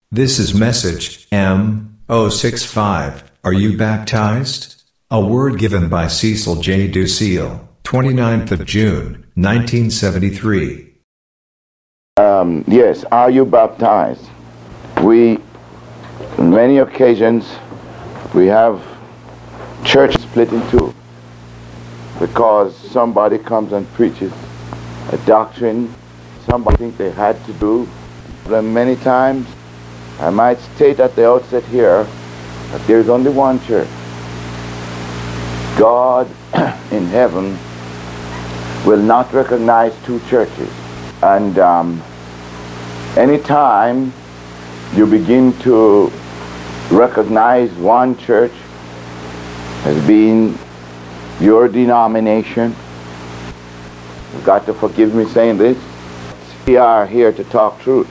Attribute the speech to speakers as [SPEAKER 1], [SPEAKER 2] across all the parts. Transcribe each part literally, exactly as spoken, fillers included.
[SPEAKER 1] This is message M zero six five. Are you baptized? A word given by Cecil J. Ducille, twenty-ninth of June, nineteen seventy-three.
[SPEAKER 2] Um, yes, are you baptized? We, on many occasions, we have church split in two because somebody comes and preaches a doctrine somebody thinks they had to do. But many times, I might state at the outset here that there is only one church. God in heaven will not recognize two churches. And um, anytime you begin to recognize one church as being your denomination, you've got to forgive me saying this, we are here to talk truth.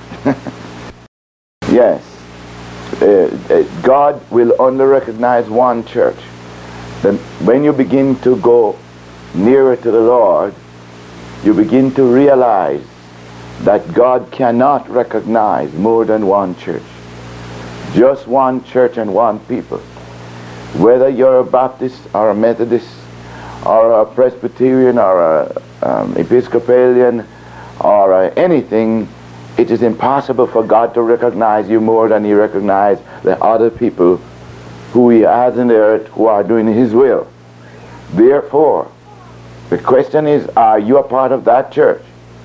[SPEAKER 2] Yes, uh, uh, God will only recognize one church. Then when you begin to go nearer to the Lord, you begin to realize that God cannot recognize more than one church. Just one church and one people. Whether you're a Baptist or a Methodist or a Presbyterian or a um, Episcopalian or uh, anything, it is impossible for God to recognize you more than he recognizes the other people who he has in the earth who are doing his will. Therefore, the question is, are you a part of that church?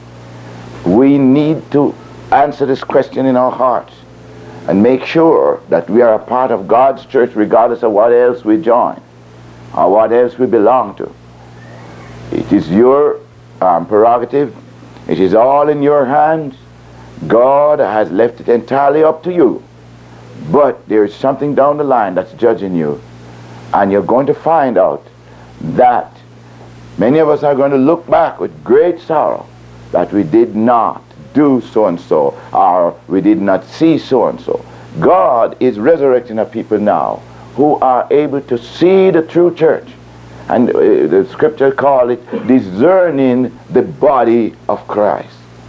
[SPEAKER 2] We need to answer this question in our hearts and make sure that we are a part of God's church regardless of what else we join or what else we belong to. It is your um, prerogative. It is all in your hands. God has left it entirely up to you. But there is something down the line that's judging you. And you're going to find out that many of us are going to look back with great sorrow that we did not do so-and-so, or we did not see so-and-so. God is resurrecting a people now who are able to see the true church. And uh, the scripture call it discerning the body of Christ.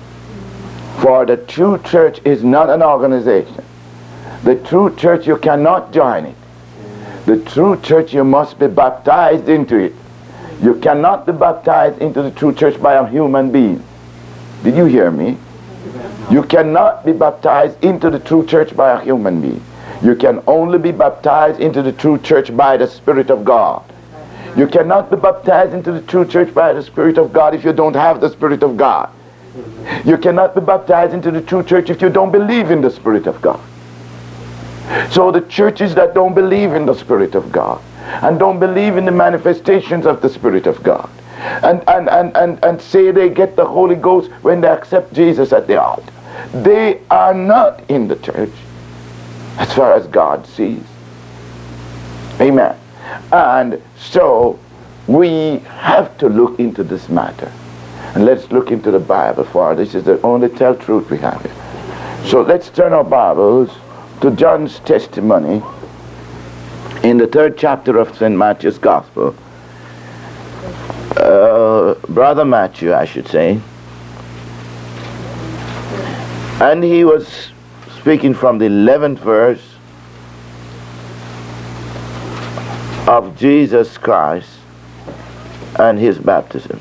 [SPEAKER 2] For the true church is not an organization. The true church, you cannot join it. The true church, you must be baptized into it. You cannot be baptized into the true church by a human being. Did you hear me? You cannot be baptized into the true church by a human being. You can only be baptized into the true church by the Spirit of God. You cannot be baptized into the true church by the Spirit of God if you don't have the Spirit of God. You cannot be baptized into the true church if you don't believe in the Spirit of God. So the churches that don't believe in the Spirit of God and don't believe in the manifestations of the Spirit of God and, and, and, and, and say they get the Holy Ghost when they accept Jesus at the altar, they are not in the church as far as God sees. Amen. And so we have to look into this matter. And let's look into the Bible, for this is the only tell truth we have here. So let's turn our Bibles to John's testimony in the third chapter of Saint Matthew's Gospel. Uh, Brother Matthew, I should say. And he was speaking from the eleventh verse of Jesus Christ and his baptism.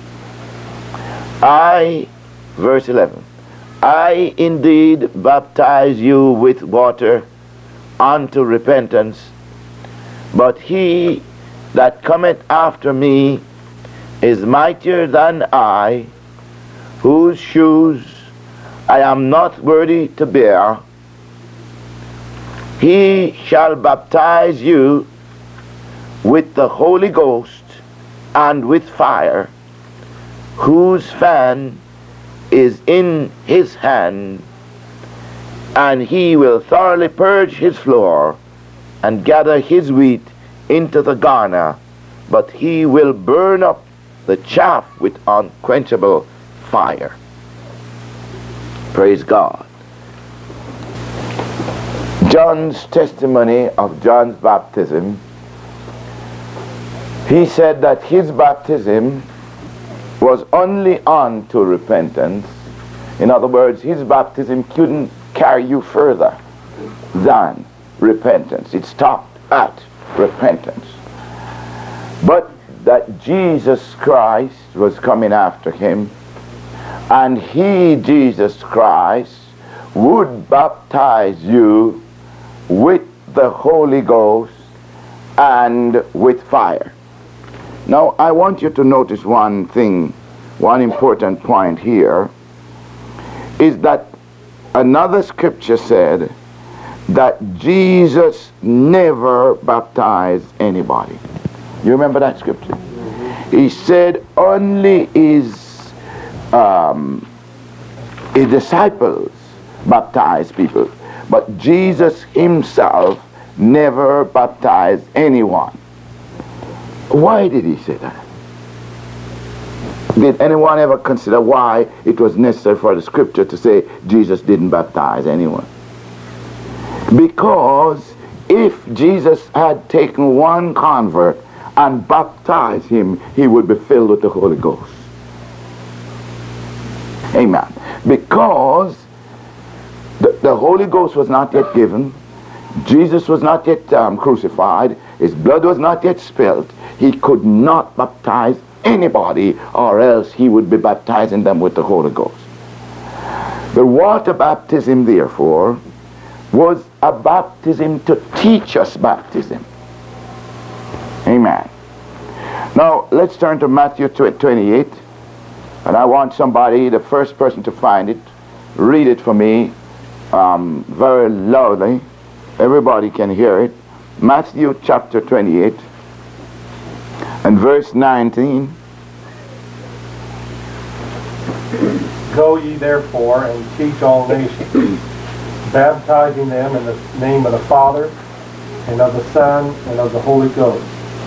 [SPEAKER 2] I, verse eleven, I indeed baptize you with water unto repentance, but he that cometh after me is mightier than I, whose shoes I am not worthy to bear. He shall baptize you with the Holy Ghost and with fire, whose fan is in his hand, and he will thoroughly purge his floor and gather his wheat into the garner, but he will burn up the chaff with unquenchable fire. Praise God. John's testimony of John's baptism, he said that his baptism was only unto repentance. In other words, his baptism couldn't carry you further than repentance. It stopped at repentance. But that Jesus Christ was coming after him, and he, Jesus Christ, would baptize you with the Holy Ghost and with fire. Now, I want you to notice one thing, one important point here, is that another scripture said that Jesus never baptized anybody. You remember that scripture? He said only his, um, his disciples baptized people, but Jesus himself never baptized anyone. Why did he say that? Did anyone ever consider why it was necessary for the scripture to say Jesus didn't baptize anyone? Because if Jesus had taken one convert and baptized him, he would be filled with the Holy Ghost. Amen. Because the, the Holy Ghost was not yet given, Jesus was not yet um, crucified, his blood was not yet spilled, he could not baptize anybody, or else he would be baptizing them with the Holy Ghost. The water baptism, therefore, was a baptism to teach us baptism. Amen. Now, let's turn to Matthew twenty-eight, and I want somebody, the first person to find it, read it for me um, very loudly. Everybody can hear it. Matthew chapter twenty-eight and verse nineteen.
[SPEAKER 3] Go ye therefore and teach all nations, baptizing them in the name of the Father, and of the Son, and of the Holy Ghost.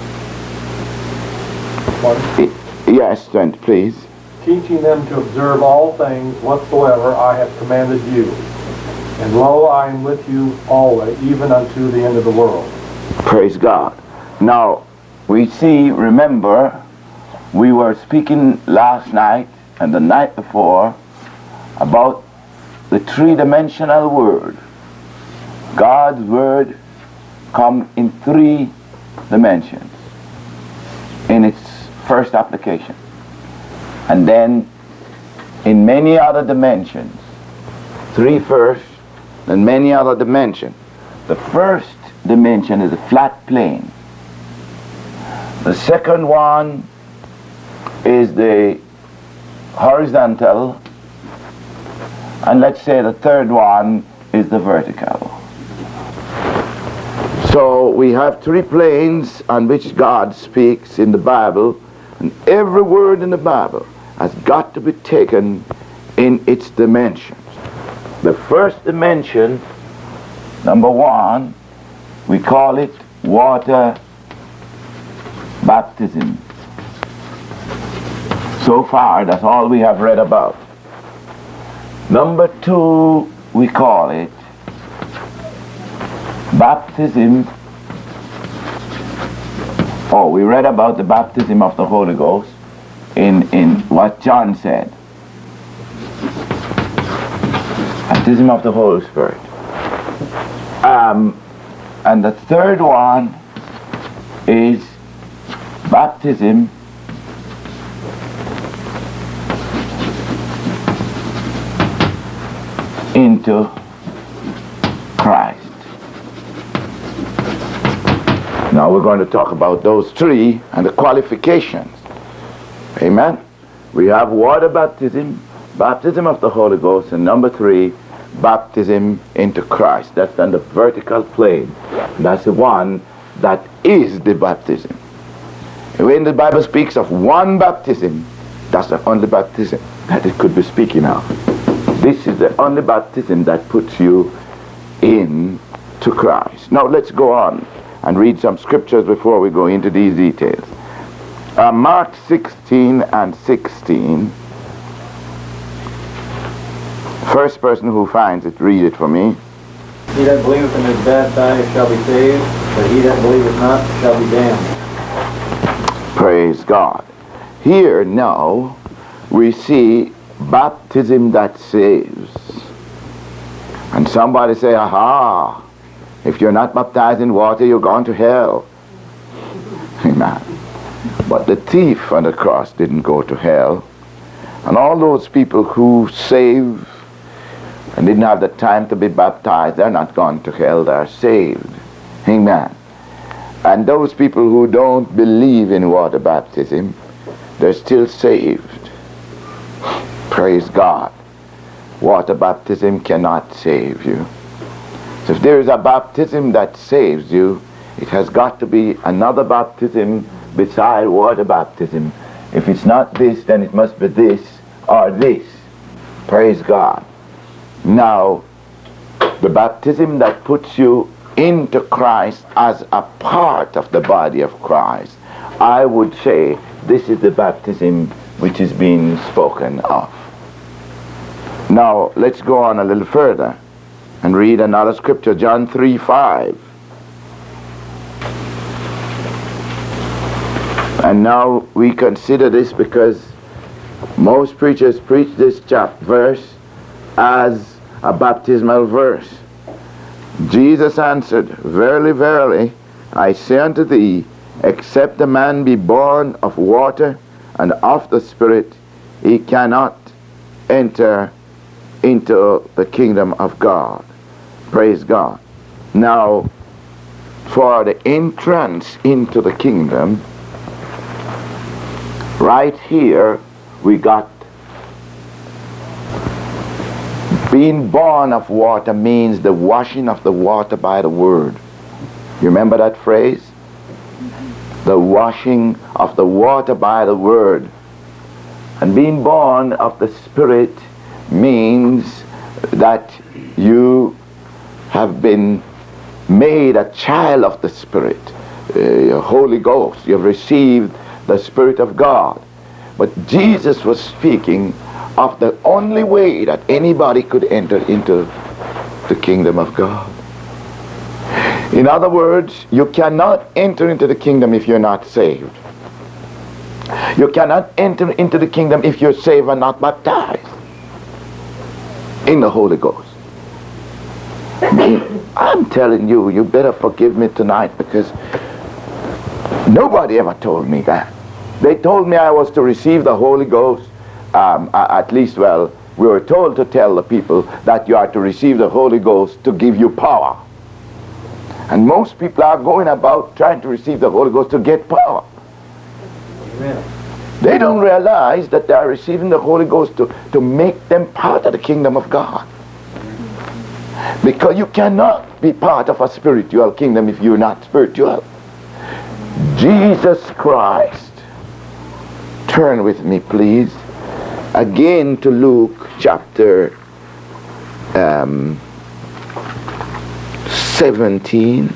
[SPEAKER 3] One.
[SPEAKER 2] Yes, Trent, please.
[SPEAKER 3] Teaching them to observe all things whatsoever I have commanded you. And lo, I am with you always, even unto the end of the world.
[SPEAKER 2] Praise God. Now, we see, remember, we were speaking last night and the night before about the three-dimensional word. God's word come in three dimensions in its first application, and then in many other dimensions. Three first, and many other dimensions. The first dimension is a flat plane. The second one is the horizontal, and let's say the third one is the vertical. So we have three planes on which God speaks in the Bible, and every word in the Bible has got to be taken in its dimensions. The first dimension, number one, we call it water baptism. So far, that's all we have read about. Number two, we call it baptism. Oh, we read about the baptism of the Holy Ghost in, in what John said. Baptism of the Holy Spirit. Um, and the third one is baptism into Christ. Now we're going to talk about those three and the qualifications. Amen. We have water baptism, baptism of the Holy Ghost, and number three, baptism into Christ. That's on the vertical plane. That's the one that is the baptism. When the Bible speaks of one baptism, that's the only baptism that it could be speaking of. This is the only baptism that puts you in to Christ. Now let's go on and read some scriptures before we go into these details. Uh, Mark sixteen and sixteen. First person who finds it, read it for me.
[SPEAKER 4] He that believeth and is baptized shall be saved, but he that believeth not shall be damned.
[SPEAKER 2] Praise God. Here now we see baptism that saves. And somebody say, aha, if you're not baptized in water, you're going to hell. Amen. But the thief on the cross didn't go to hell. And all those people who saved and didn't have the time to be baptized, they're not gone to hell, they're saved. Amen. And those people who don't believe in water baptism, they're still saved. Praise God. Water baptism cannot save you. So if there is a baptism that saves you, it has got to be another baptism beside water baptism. If it's not this, then it must be this or this. Praise God. Now, the baptism that puts you into Christ as a part of the body of Christ, I would say this is the baptism which is being spoken of. Now, let's go on a little further and read another scripture, John three five. And now we consider this because most preachers preach this chapter verse as a baptismal verse. Jesus answered, verily, verily, I say unto thee, except a man be born of water and of the Spirit, he cannot enter into the kingdom of God. Praise God. Now, for the entrance into the kingdom, right here we got being born of water means the washing of the water by the word. You remember that phrase? The washing of the water by the word. And being born of the Spirit means that you have been made a child of the Spirit, uh, Holy Ghost. You have received the Spirit of God. But Jesus was speaking of the only way that anybody could enter into the kingdom of God. In other words, you cannot enter into the kingdom if you're not saved. You cannot enter into the kingdom if you're saved and not baptized in the Holy Ghost. I'm telling you, you better forgive me tonight, because nobody ever told me that. They told me I was to receive the Holy Ghost. Um, at least, well, we were told to tell the people that you are to receive the Holy Ghost to give you power. And most people are going about trying to receive the Holy Ghost to get power. Amen. They don't realize that they are receiving the Holy Ghost to, to make them part of the kingdom of God. Because you cannot be part of a spiritual kingdom if you're not spiritual. Jesus Christ. Turn with me, please, again to Luke chapter um, seventeen.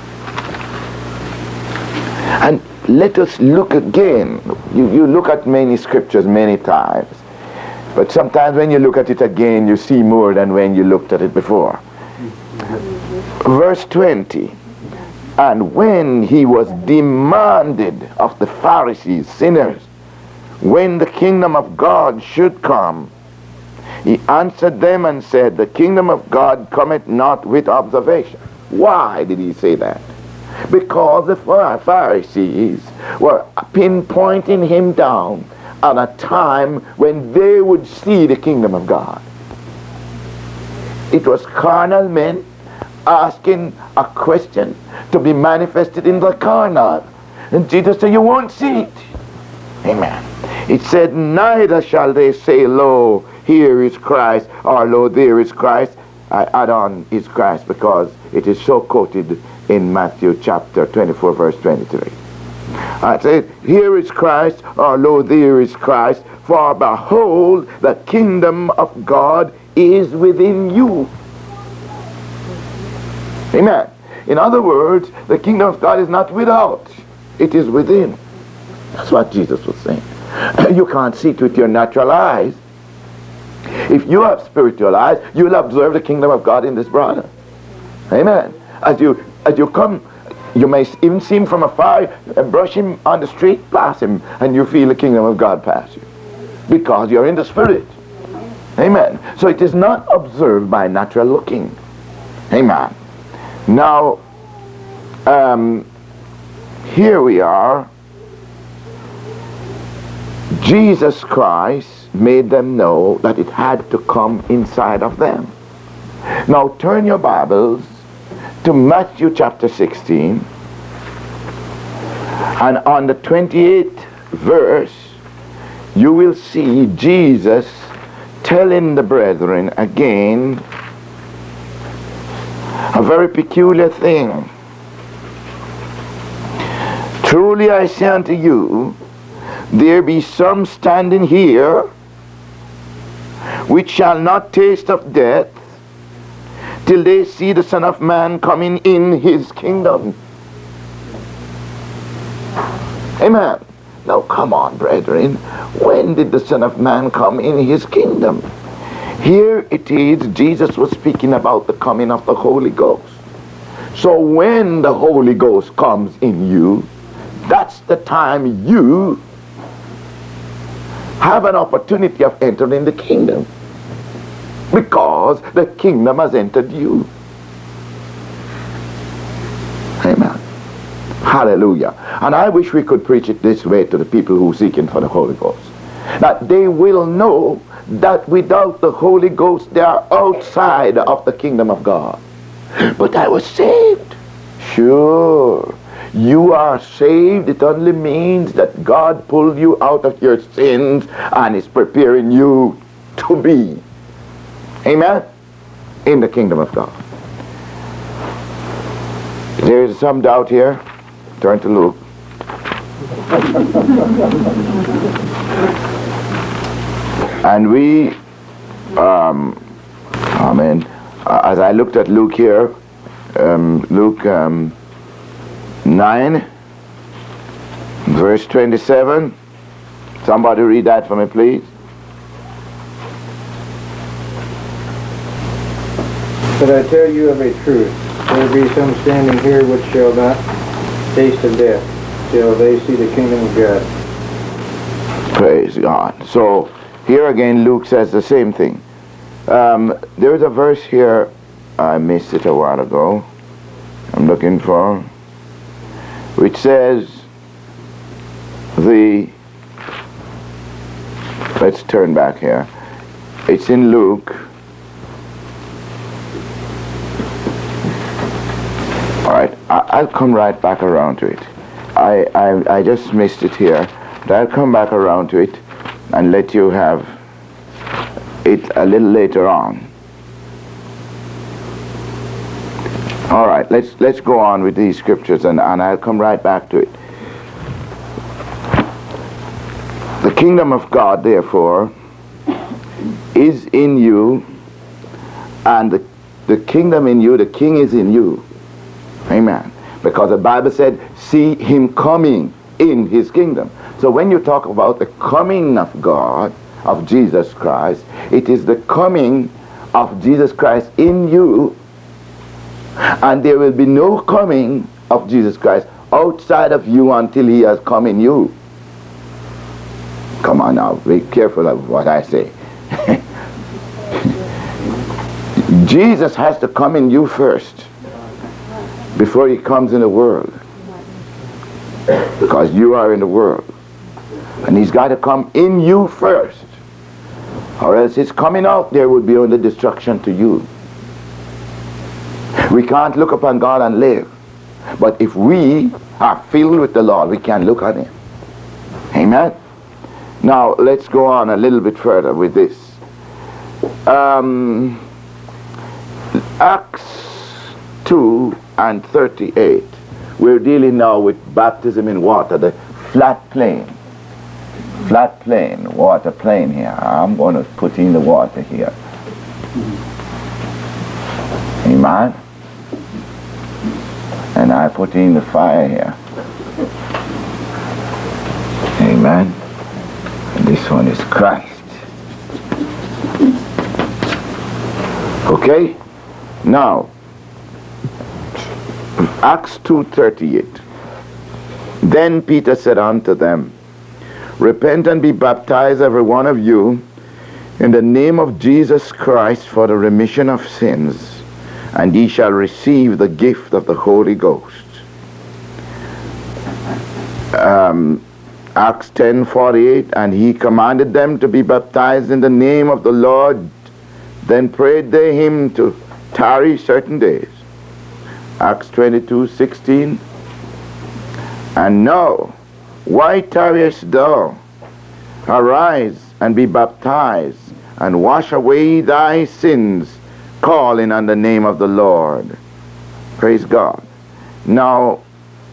[SPEAKER 2] And let us look again. You, you look at many scriptures many times, but sometimes when you look at it again, you see more than when you looked at it before. Verse twenty. And when he was demanded of the Pharisees, sinners, when the kingdom of God should come, he answered them and said, the kingdom of God cometh not with observation. Why did he say that? Because the Pharisees were pinpointing him down at a time when they would see the kingdom of God. It was carnal men asking a question to be manifested in the carnal. And Jesus said, you won't see it. Amen. It said, neither shall they say, lo, here is Christ, or lo, there is Christ. I add on is Christ because it is so quoted in Matthew chapter twenty-four, verse twenty-three. I said, here is Christ, or lo, there is Christ, for behold, the kingdom of God is within you. Amen. In other words, the kingdom of God is not without, it is within. That's what Jesus was saying. You can't see it with your natural eyes. If you have spiritual eyes, you'll observe the kingdom of God in this brother. Amen. As you as you come, you may even see him from afar, and brush him on the street, pass him, and you feel the kingdom of God pass you. Because you're in the Spirit. Amen. So it is not observed by natural looking. Amen. Now, um, here we are. Jesus Christ made them know that it had to come inside of them. Now turn your Bibles to Matthew chapter sixteen, and on the twenty-eighth verse you will see Jesus telling the brethren again a very peculiar thing. Truly I say unto you, there be some standing here which shall not taste of death till they see the Son of Man coming in his kingdom. Amen. Now come on, brethren. When did the Son of Man come in his kingdom? Here it is, Jesus was speaking about the coming of the Holy Ghost. So when the Holy Ghost comes in you, that's the time you have an opportunity of entering the kingdom, because the kingdom has entered you. Amen. Hallelujah. And I wish we could preach it this way to the people who are seeking for the Holy Ghost, that they will know that without the Holy Ghost they are outside of the kingdom of God. But I was saved. Sure, you are saved. It only means that God pulled you out of your sins and is preparing you to be, amen, in the kingdom of God. There is some doubt here. Turn to Luke. And we, um, amen, as I looked at Luke here, um, Luke um, nine, verse twenty-seven. Somebody read that for me, please.
[SPEAKER 4] But I tell you of a truth, there be some standing here which shall not taste of death till they see the kingdom of God.
[SPEAKER 2] Praise God. So here again Luke says the same thing. Um, there is a verse here, I missed it a while ago, I'm looking for, which says the, let's turn back here, it's in Luke. Alright, I'll come right back around to it. I, I, I just missed it here, but I'll come back around to it and let you have it a little later on. Alright, let's let's go on with these scriptures, and, and I'll come right back to it. The kingdom of God, therefore, is in you, and the, the kingdom in you, the king is in you. Amen. Because the Bible said, see him coming in his kingdom. So when you talk about the coming of God, of Jesus Christ, it is the coming of Jesus Christ in you, and there will be no coming of Jesus Christ outside of you until he has come in you. Come on now, be careful of what I say. Jesus has to come in you first before he comes in the world, because you are in the world, and he's got to come in you first, or else his coming out there would be only destruction to you. We can't look upon God and live, but if we are filled with the Lord, we can look at him. Amen. Now let's go on a little bit further with this. um, Acts two and thirty-eight. We're dealing now with baptism in water, the flat plane. Flat plane, water plane here. I'm going to put in the water here. Amen. And I put in the fire here. Amen. And this one is Christ. Okay? Now, Acts two thirty-eight. Then Peter said unto them, repent and be baptized every one of you in the name of Jesus Christ for the remission of sins, and ye shall receive the gift of the Holy Ghost. Um, Acts ten forty-eight, and he commanded them to be baptized in the name of the Lord. Then prayed they him to tarry certain days. Acts twenty-two sixteen, and now, why tarriest thou? Arise and be baptized, and wash away thy sins, calling on the name of the Lord. Praise God. Now,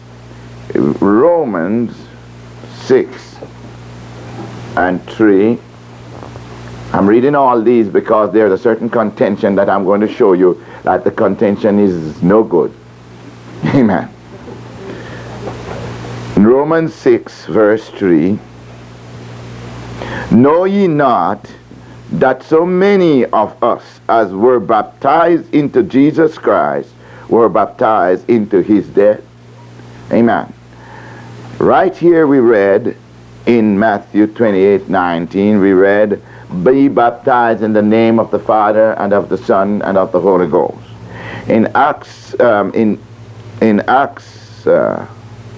[SPEAKER 2] Romans six and three. I'm reading all these because there's a certain contention that I'm going to show you that the contention is no good. Amen. In Romans six verse three, know ye not that so many of us as were baptized into Jesus Christ were baptized into his death? Amen. Right here we read in Matthew twenty-eight nineteen, we read, be baptized in the name of the Father and of the Son and of the Holy Ghost. In Acts, um, in in Acts uh,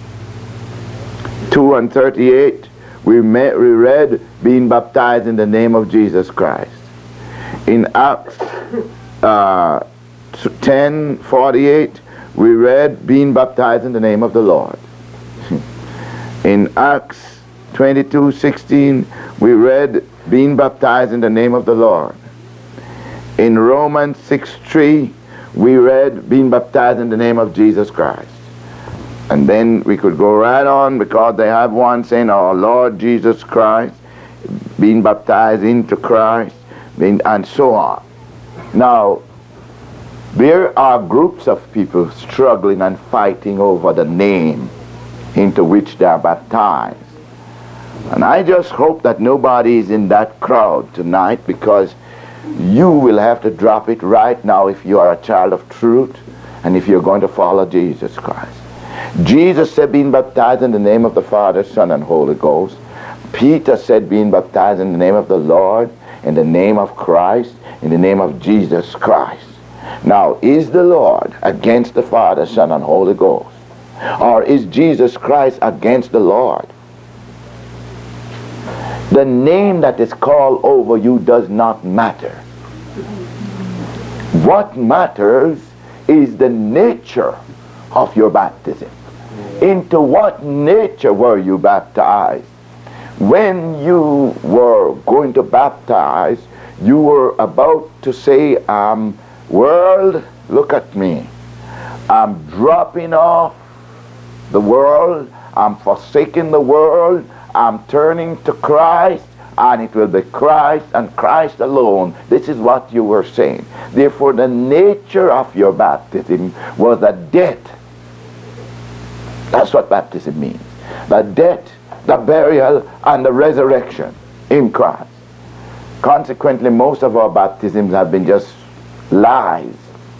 [SPEAKER 2] two and thirty-eight, we, met, we read being baptized in the name of Jesus Christ. In Acts uh, ten forty-eight, we read being baptized in the name of the Lord. In Acts twenty-two sixteen, we read being baptized in the name of the Lord. In Romans six three, we read being baptized in the name of Jesus Christ. And then we could go right on, because they have one saying, our Lord Jesus Christ, being baptized into Christ, being, and so on. Now, there are groups of people struggling and fighting over the name into which they are baptized. And I just hope that nobody is in that crowd tonight, because you will have to drop it right now if you are a child of truth and if you're going to follow Jesus Christ. Jesus said being baptized in the name of the Father, Son, and Holy Ghost. Peter said being baptized in the name of the Lord, in the name of Christ, in the name of Jesus Christ. Now, is the Lord against the Father, Son, and Holy Ghost? Or is Jesus Christ against the Lord? The name that is called over you does not matter. What matters is the nature of your baptism. Into what nature were you baptized? When you were going to baptize, you were about to say, um, world, look at me. I'm dropping off the world. I'm forsaking the world. I'm turning to Christ, and it will be Christ and Christ alone. This is what you were saying. Therefore, the nature of your baptism was a death. That's what baptism means. The death, the burial, and the resurrection in Christ. Consequently, most of our baptisms have been just lies,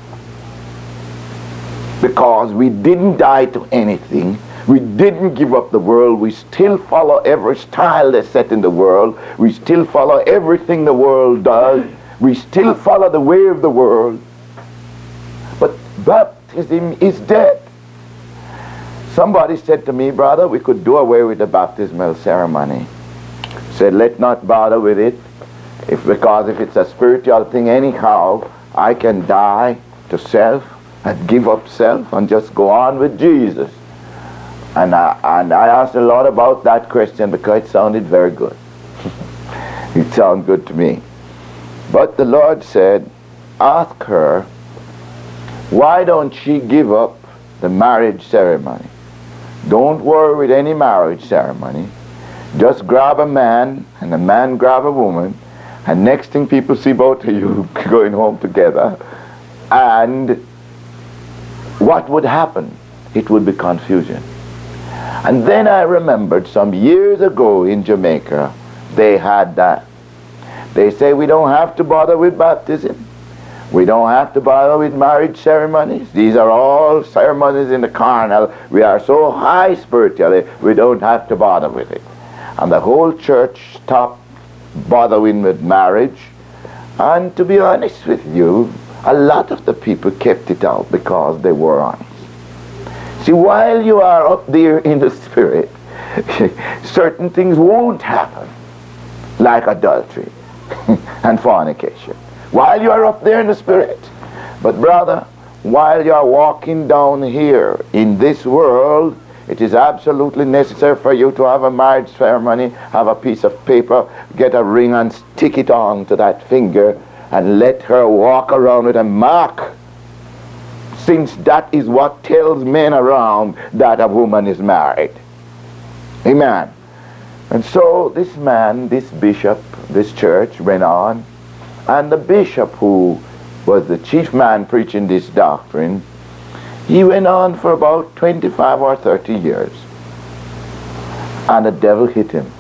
[SPEAKER 2] because we didn't die to anything. We didn't give up the world. We still follow every style that's set in the world. We still follow everything the world does. We still follow the way of the world. But baptism is dead. Somebody said to me, brother, we could do away with the baptismal ceremony. Said, let not bother with it, if because if it's a spiritual thing anyhow, I can die to self and give up self and just go on with Jesus. And I, and I asked the Lord about that question, because it sounded very good. It sounded good to me. But the Lord said, ask her, why don't she give up the marriage ceremony? Don't worry with any marriage ceremony. Just grab a man, and a man grab a woman, and next thing people see both of you going home together. And what would happen? It would be confusion. And then I remembered some years ago in Jamaica, they had that. They say we don't have to bother with baptism. We don't have to bother with marriage ceremonies. These are all ceremonies in the carnal. We are so high spiritually, we don't have to bother with it. And the whole church stopped bothering with marriage. And to be honest with you, a lot of the people kept it out because they were honest. See, while you are up there in the spirit, certain things won't happen, like adultery and fornication, while you are up there in the spirit. But brother, while you are walking down here in this world, it is absolutely necessary for you to have a marriage ceremony, have a piece of paper, get a ring and stick it on to that finger and let her walk around with a mark, since that is what tells men around that a woman is married. Amen. And so this man, this bishop, this church went on, and the bishop who was the chief man preaching this doctrine, he went on for about twenty-five or thirty years. And the devil hit him.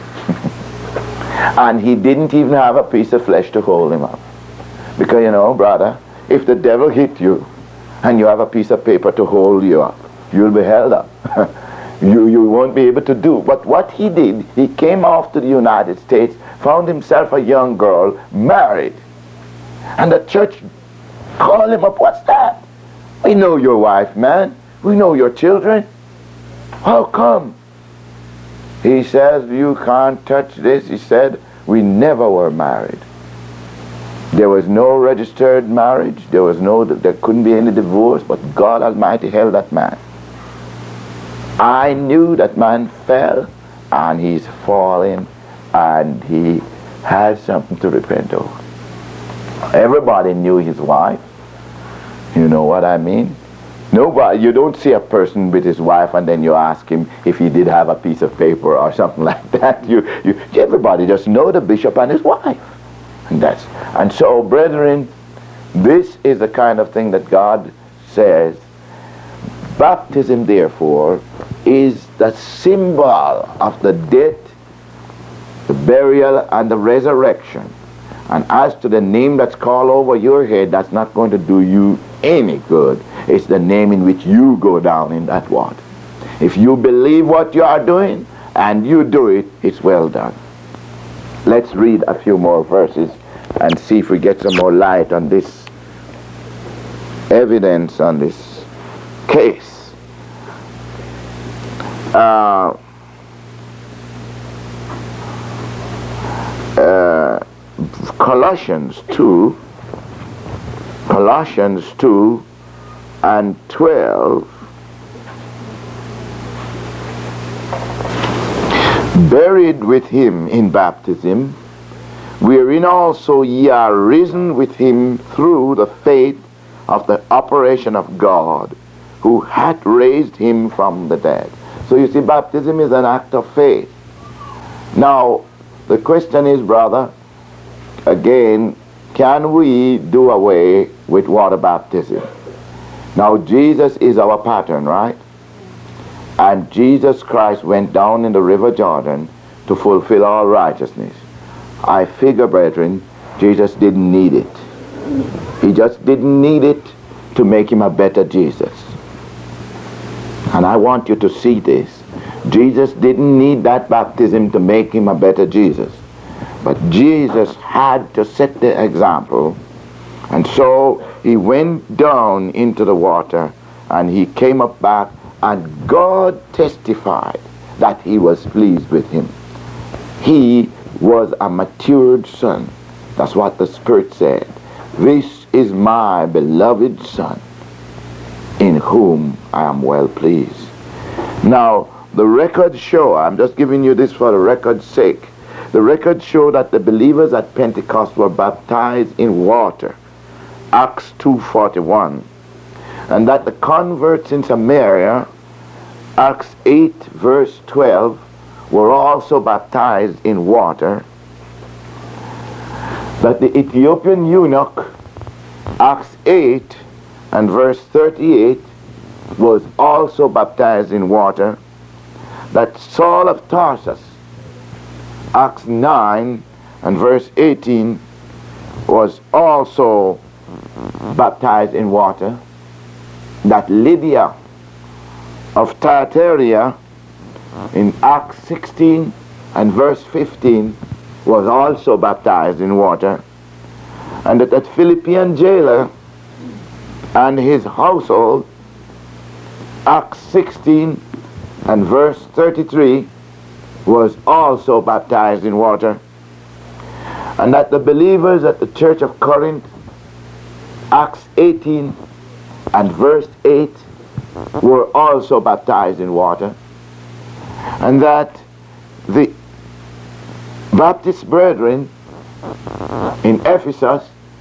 [SPEAKER 2] And he didn't even have a piece of flesh to hold him up. Because, you know, brother, if the devil hit you and you have a piece of paper to hold you up, you'll be held up. you, you won't be able to do. But what he did, he came off to the United States, found himself a young girl, married. And the church called him up. What's that? We know your wife, man. We know your children. How come? He says, you can't touch this. He said, we never were married. There was no registered marriage. There was no, there couldn't be any divorce, but God Almighty held that man. I knew that man fell, and he's fallen, and he has something to repent of. Everybody knew his wife. You know what I mean? Nobody, you don't see a person with his wife and then you ask him if he did have a piece of paper or something like that. You, you, everybody just know the bishop and his wife. And that's, and so, brethren, this is the kind of thing that God says. Baptism, therefore, is the symbol of the death, the burial, and the resurrection. And as to the name that's called over your head, that's not going to do you any good. It's the name in which you go down in that water. If you believe what you are doing and you do it, it's well done. Let's read a few more verses and see if we get some more light on this evidence, on this case. Uh, uh, Colossians two, Colossians two and twelve. Buried with him in baptism, wherein also ye are risen with him through the faith of the operation of God, who hath raised him from the dead. So you see, baptism is an act of faith. Now, the question is, brother, again, can we do away with water baptism? Now, Jesus is our pattern, right? And Jesus Christ went down in the river Jordan to fulfill all righteousness. I figure, brethren, Jesus didn't need it. He just didn't need it to make him a better Jesus. And I want you to see this. Jesus didn't need that baptism to make him a better Jesus. But Jesus had to set the example. And so he went down into the water and he came up back, and God testified that he was pleased with him. He was a matured son. That's what the Spirit said. This is my beloved Son, in whom I am well pleased. Now, the records show, I'm just giving you this for the record's sake, the records show that the believers at Pentecost were baptized in water, Acts two forty-one, and that the converts in Samaria, Acts eight verse twelve, were also baptized in water, that the Ethiopian eunuch, Acts eight and verse thirty-eight, was also baptized in water, that Saul of Tarsus, Acts nine and verse eighteen, was also baptized in water, that Lydia of Thyatira in Acts sixteen and verse fifteen was also baptized in water, and that that Philippian jailer and his household, Acts sixteen and verse thirty-three, was also baptized in water, and that the believers at the church of Corinth, Acts eighteen and verse eight, were also baptized in water, and that the Baptist brethren in Ephesus,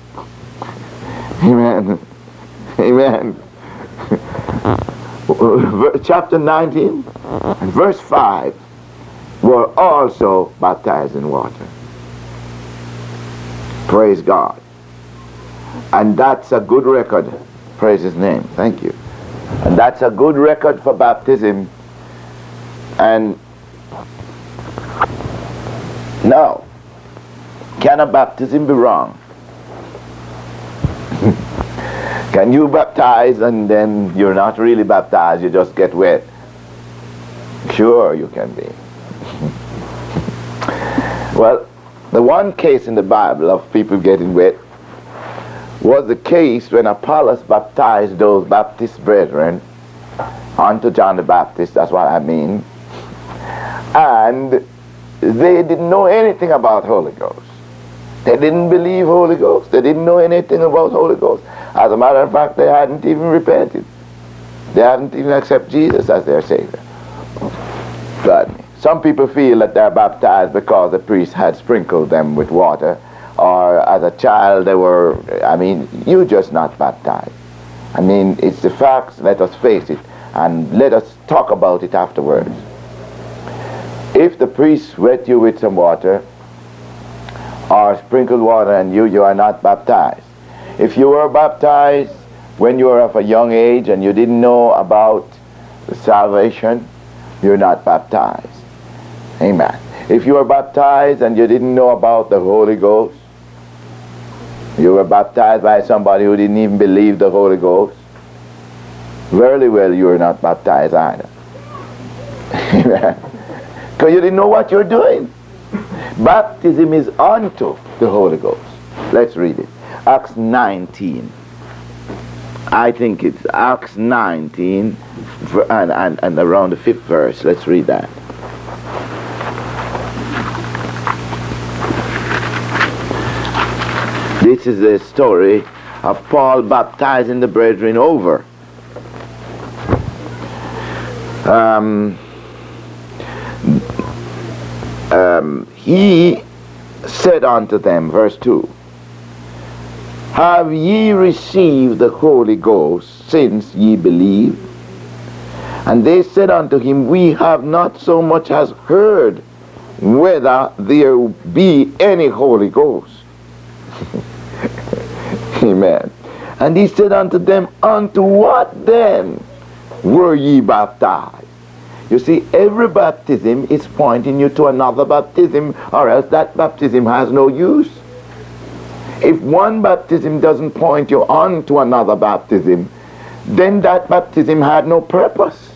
[SPEAKER 2] amen, amen, chapter nineteen and verse five, were also baptized in water. Praise God. And that's a good record. Praise his name. Thank you. And that's a good record for baptism. And now, can a baptism be wrong? Can you baptize and then you're not really baptized, you just get wet? Sure you can be. Well, the one case in the Bible of people getting wet was the case when Apollos baptized those Baptist brethren unto John the Baptist, that's what I mean, and they didn't know anything about Holy Ghost. They didn't believe Holy Ghost. They didn't know anything about Holy Ghost. As a matter of fact, they hadn't even repented. They hadn't even accepted Jesus as their Savior. God. Some people feel that they're baptized because the priest had sprinkled them with water, or as a child they were, I mean, you're just not baptized. I mean, it's the facts, let us face it, and let us talk about it afterwards. If the priest wet you with some water, or sprinkled water, and you, you are not baptized. If you were baptized when you were of a young age and you didn't know about the salvation, you're not baptized. Amen. If you were baptized and you didn't know about the Holy Ghost, you were baptized by somebody who didn't even believe the Holy Ghost, very well you were not baptized either. Amen. Because you didn't know what you're doing. Baptism is unto the Holy Ghost. Let's read it. Acts nineteen. I think it's Acts nineteen and, and, and around the fifth verse. Let's read that. This is the story of Paul baptizing the brethren over. Um, um, he said unto them, verse two, have ye received the Holy Ghost since ye believe? And they said unto him, we have not so much as heard whether there be any Holy Ghost. Amen. And he said unto them, unto what then were ye baptized? You see, every baptism is pointing you to another baptism, or else that baptism has no use. If one baptism doesn't point you on to another baptism, then that baptism had no purpose.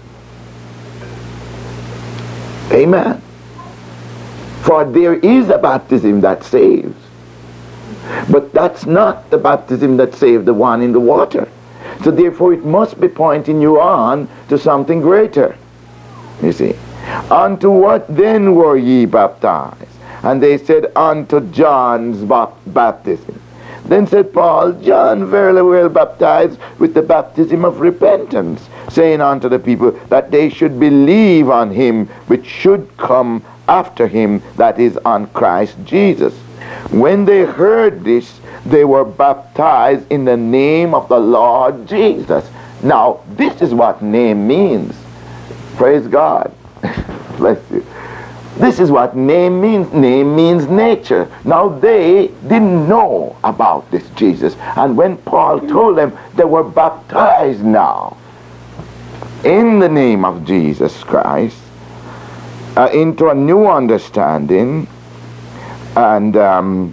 [SPEAKER 2] Amen. For there is a baptism that saves. But that's not the baptism that saved the one in the water. So therefore it must be pointing you on to something greater. You see. Unto what then were ye baptized? And they said, unto John's baptism. Then said Paul, John verily well baptized with the baptism of repentance, saying unto the people that they should believe on him which should come after him, that is, on Christ Jesus. When they heard this, they were baptized in the name of the Lord Jesus. Now, this is what name means. Praise God. Bless you. This is what name means. Name means nature. Now, they didn't know about this Jesus. And when Paul told them, they were baptized now in the name of Jesus Christ uh, into a new understanding. And um,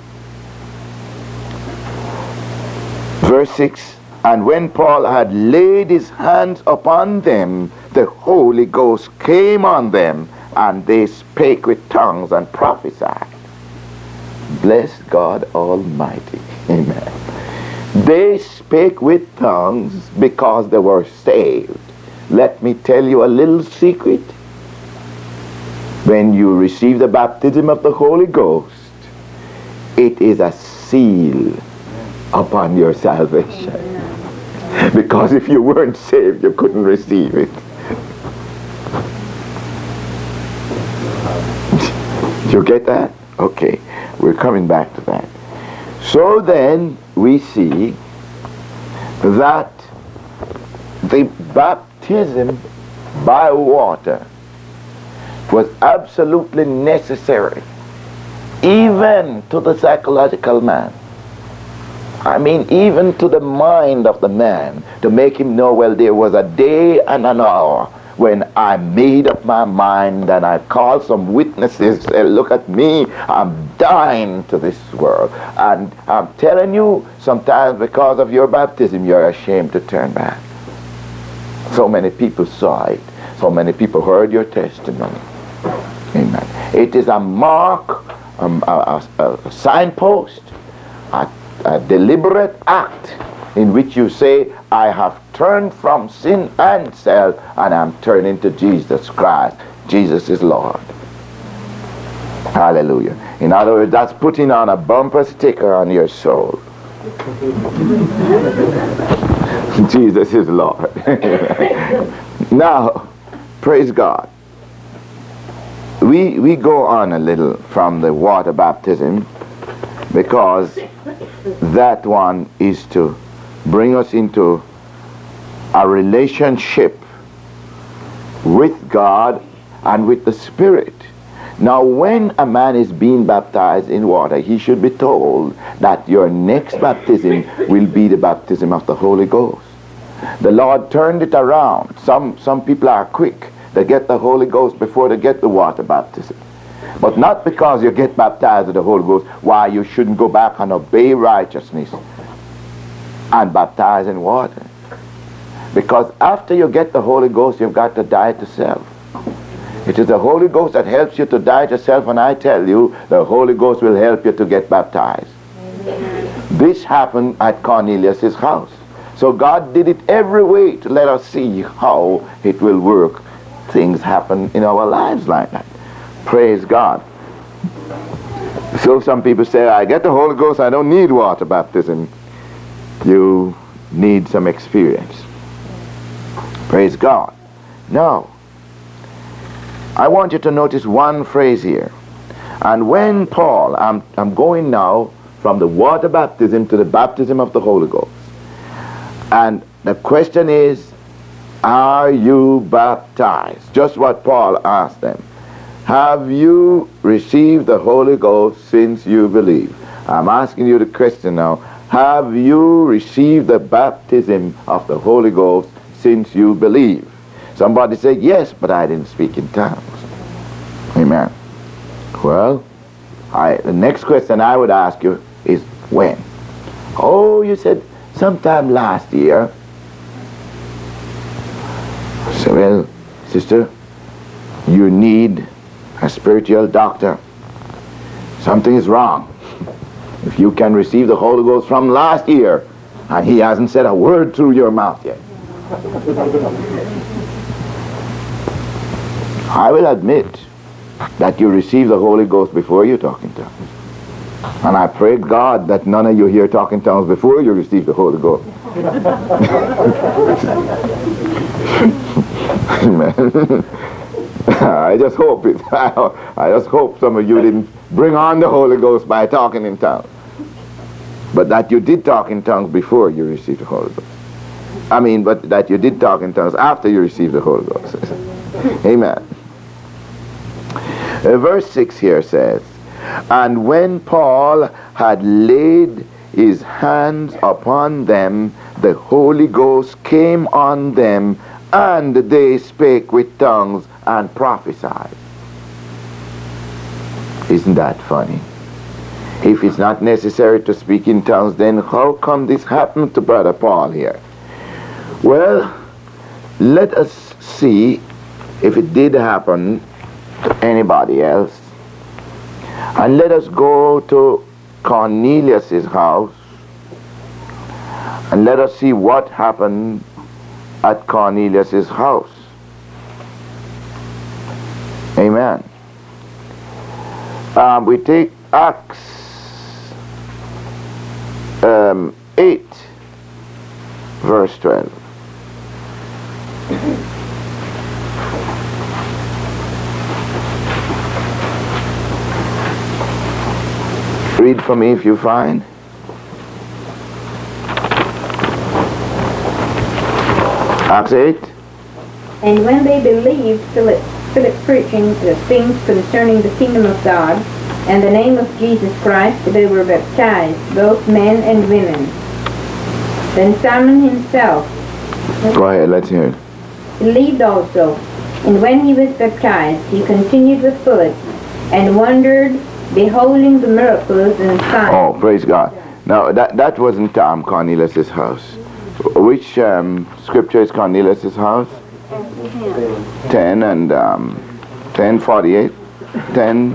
[SPEAKER 2] verse six, and when Paul had laid his hands upon them, the Holy Ghost came on them, and they spake with tongues and prophesied. Bless God Almighty. Amen. They spake with tongues because they were saved. Let me tell you a little secret. When you receive the baptism of the Holy Ghost, it is a seal upon your salvation. Because if you weren't saved, you couldn't receive it. You get that? Okay, we're coming back to that. So then we see that the baptism by water was absolutely necessary, even to the psychological man. I mean, even to the mind of the man, to make him know, well, there was a day and an hour when I made up my mind and I called some witnesses, say, look at me, I'm dying to this world. And I'm telling you, sometimes because of your baptism, you're ashamed to turn back. So many people saw it. So many people heard your testimony. Amen. It is a mark, um, a, a, a signpost, a, a deliberate act in which you say, I have turned from sin and self and I'm turning to Jesus Christ. Jesus is Lord. Hallelujah. In other words, that's putting on a bumper sticker on your soul. Jesus is Lord. Now, praise God. We, we go on a little from the water baptism because that one is to bring us into a relationship with God and with the Spirit. Now, when a man is being baptized in water, he should be told that your next baptism will be the baptism of the Holy Ghost. The Lord turned it around. Some, some people are quick. They get the Holy Ghost before they get the water baptism. But not because you get baptized with the Holy Ghost, why you shouldn't go back and obey righteousness and baptize in water. Because after you get the Holy Ghost, you've got to die to self. It is the Holy Ghost that helps you to die to self, and I tell you, the Holy Ghost will help you to get baptized. Amen. This happened at Cornelius' house. So God did it every way to let us see how it will work. Things happen in our lives like that. Praise God. So some people say, I get the Holy Ghost, I don't need water baptism. You need some experience. Praise God. Now, I want you to notice one phrase here. And when Paul, I'm, I'm going now from the water baptism to the baptism of the Holy Ghost. And the question is, are you baptized? Just what Paul asked them. Have you received the Holy Ghost since you believe? I'm asking you the question now. Have you received the baptism of the Holy Ghost since you believe? Somebody said, yes, but I didn't speak in tongues. Amen. Well, I, the next question I would ask you is when? Oh, you said sometime last year. So, well, sister, you need a spiritual doctor. Something is wrong. If you can receive the Holy Ghost from last year, and he hasn't said a word through your mouth yet. I will admit that you received the Holy Ghost before you talk in tongues. And I pray God that none of you here talk in tongues before you receive the Holy Ghost. Amen. I just hope it. I just hope some of you didn't bring on the Holy Ghost by talking in tongues. But that you did talk in tongues before you received the Holy Ghost. I mean, but that you did talk in tongues after you received the Holy Ghost. Amen. Uh, verse six here says, and when Paul had laid his hands upon them, the Holy Ghost came on them, and they spake with tongues and prophesied. Isn't that funny? If it's not necessary to speak in tongues, then how come this happened to Brother Paul here? Well, let us see if it did happen to anybody else. And let us go to Cornelius' house and let us see what happened at Cornelius' house. Amen. Um, we take Acts um, eight, verse twelve. Read for me if you find. Acts eight.
[SPEAKER 5] And when they believed Philip, Philip preaching the things concerning the kingdom of God and the name of Jesus Christ, they were baptized, both men and women. Then Simon himself
[SPEAKER 2] Go ahead, let's hear it.
[SPEAKER 5] believed also, and when he was baptized, he continued with Philip, and wondered, beholding the miracles and signs.
[SPEAKER 2] Oh, praise God. Now, that, that wasn't um, Cornelius' house. Which um, scripture is Cornelius' house? ten and um, ten forty-eight. ten.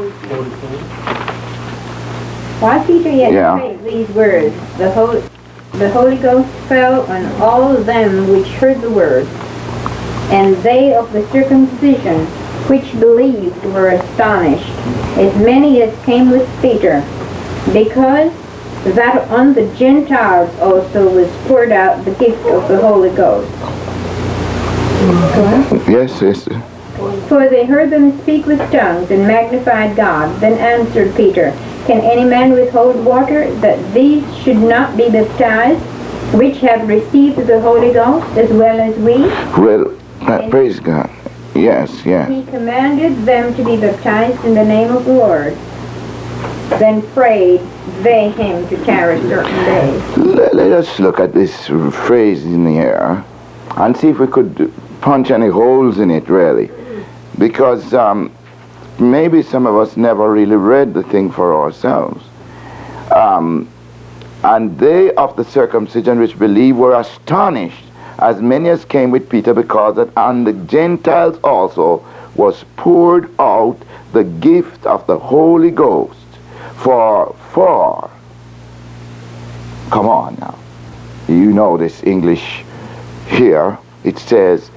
[SPEAKER 5] While Peter yet
[SPEAKER 2] Yeah.
[SPEAKER 5] spake these words, the Holy, the Holy Ghost fell on all of them which heard the word. And they of the circumcision which believed were astonished, as many as came with Peter, because that on the Gentiles also was poured out the gift of the Holy Ghost.
[SPEAKER 2] Yes, yes.
[SPEAKER 5] For they heard them speak with tongues and magnified God. Then answered Peter, Can any man withhold water, that these should not be baptized, which have received the Holy Ghost, as well as we?
[SPEAKER 2] Well, uh, praise God. Yes, yes.
[SPEAKER 5] He commanded them to be baptized in the name of the Lord. Then prayed they him to tarry certain days.
[SPEAKER 2] Let, let us look at this phrase in here and see if we could punch any holes in it, really. Because um, maybe some of us never really read the thing for ourselves. Um, and they of the circumcision which believe were astonished, as many as came with Peter, because that on the Gentiles also was poured out the gift of the Holy Ghost. For, for, come on now, you know this English here, it says,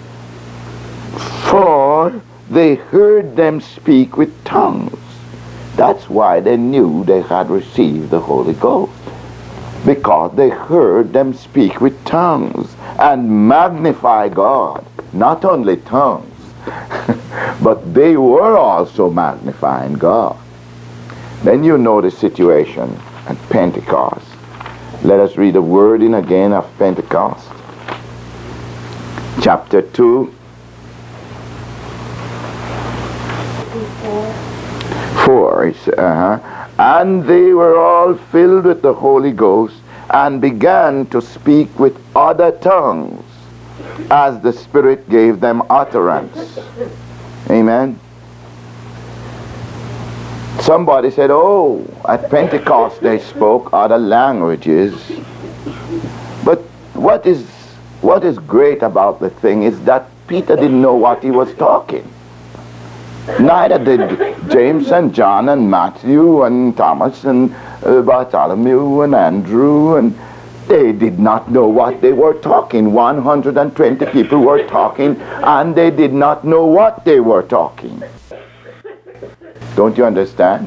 [SPEAKER 2] for they heard them speak with tongues. That's why they knew they had received the Holy Ghost. Because they heard them speak with tongues and magnify God. Not only tongues, but they were also magnifying God. Then you know the situation at Pentecost. Let us read the wording again of Pentecost. Chapter two. four. It's, uh-huh. And they were all filled with the Holy Ghost and began to speak with other tongues as the Spirit gave them utterance. Amen. Somebody said, oh, at Pentecost they spoke other languages. But what is what is great about the thing is that Peter didn't know what he was talking. Neither did James and John and Matthew and Thomas and uh, Bartholomew and Andrew, and they did not know what they were talking. one hundred twenty people were talking, and they did not know what they were talking. Don't you understand?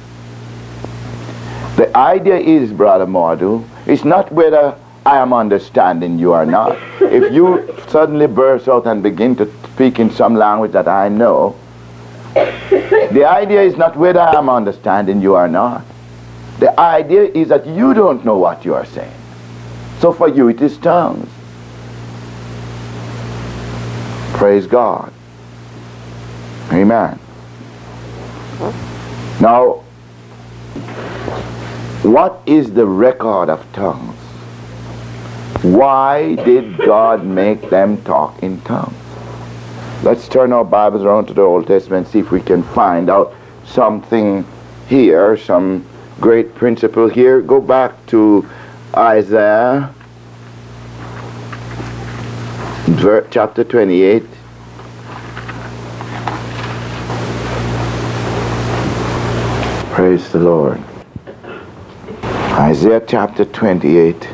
[SPEAKER 2] The idea is, Brother Mordu, it's not whether I am understanding you or not. If you suddenly burst out and begin to speak in some language that I know, the idea is not whether I am understanding you or not. The idea is that you don't know what you are saying. So for you it is tongues. Praise God. Amen. Now, what is the record of tongues? Why did God make them talk in tongues? Let's turn our Bibles around to the Old Testament and see if we can find out something here, some great principle here. Go back to Isaiah chapter twenty-eight. Praise the Lord. Isaiah chapter twenty-eight.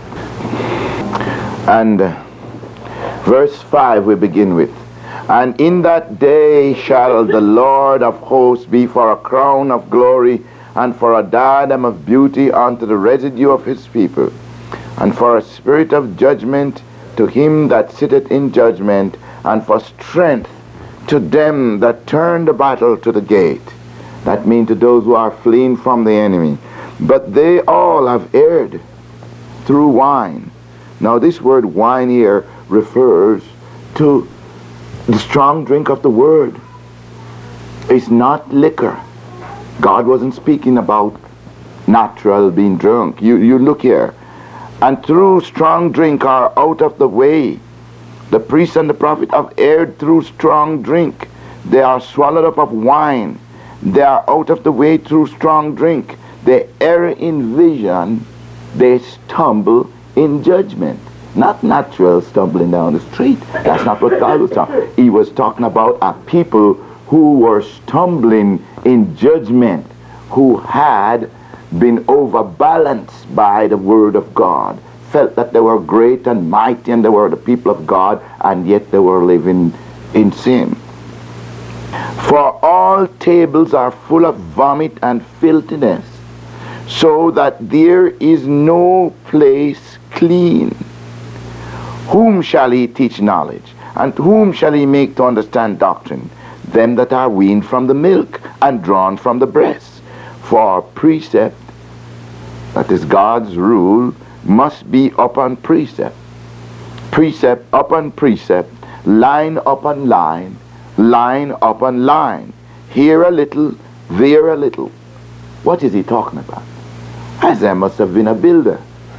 [SPEAKER 2] And uh, verse five we begin with. And in that day shall the Lord of hosts be for a crown of glory, and for a diadem of beauty unto the residue of his people, and for a spirit of judgment to him that sitteth in judgment, and for strength to them that turn the battle to the gate. That means to those who are fleeing from the enemy. But they all have erred through wine. Now this word wine here refers to the strong drink of the word. It's not liquor. God wasn't speaking about natural being drunk. You, you look here. And through strong drink are out of the way. The priest and the prophet have erred through strong drink. They are swallowed up of wine. They are out of the way through strong drink. They err in vision. They stumble in judgment. Not natural stumbling down the street. That's not what God was talking. He was talking about a people who were stumbling in judgment, who had been overbalanced by the word of God, felt that they were great and mighty and they were the people of God, and yet they were living in sin. For all tables are full of vomit and filthiness, so that there is no place clean. Whom shall he teach knowledge? And whom shall he make to understand doctrine? Them that are weaned from the milk and drawn from the breast. For precept, that is God's rule, must be upon precept. Precept upon precept, line upon line, line upon line. Here a little, there a little. What is he talking about? Isaiah must have been a builder.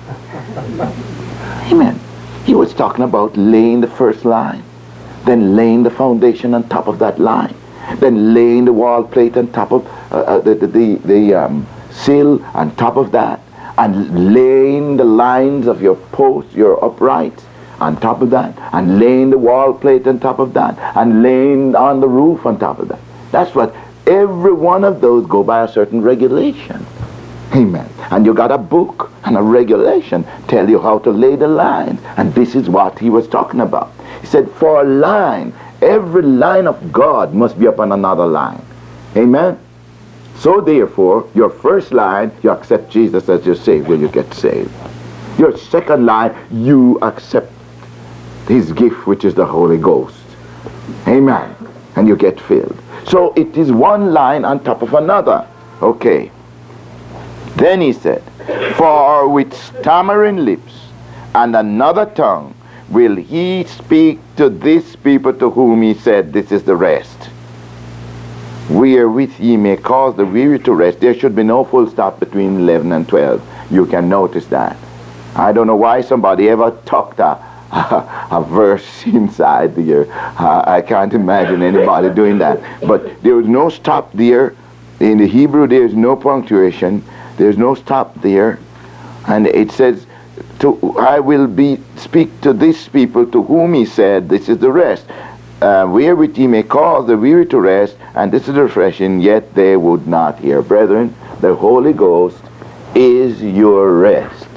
[SPEAKER 2] Amen. He was talking about laying the first line, then laying the foundation on top of that line, then laying the wall plate on top of uh, uh, the, the, the, the um, sill on top of that, and laying the lines of your posts, your uprights on top of that, and laying the wall plate on top of that, and laying on the roof on top of that. That's what every one of those go by a certain regulation. Amen. And you got a book and a regulation tell you how to lay the lines. And this is what he was talking about. He said, for a line, every line of God must be upon another line. Amen. So therefore, your first line, you accept Jesus as your Savior, you get saved. Your second line, you accept his gift, which is the Holy Ghost. Amen. And you get filled. So it is one line on top of another. Okay. Then he said, for with stammering lips and another tongue will he speak to this people to whom he said, this is the rest. Wherewith ye may cause the weary to rest. There should be no full stop between eleven and twelve. You can notice that. I don't know why somebody ever tucked a, a, a verse inside there. Uh, I can't imagine anybody doing that. But there was no stop there. In the Hebrew, there is no punctuation. There's no stop there. And it says, to, I will be speak to this people to whom he said, this is the rest. Uh, wherewith ye may cause the weary to rest, and this is refreshing, yet they would not hear. Brethren, the Holy Ghost is your rest.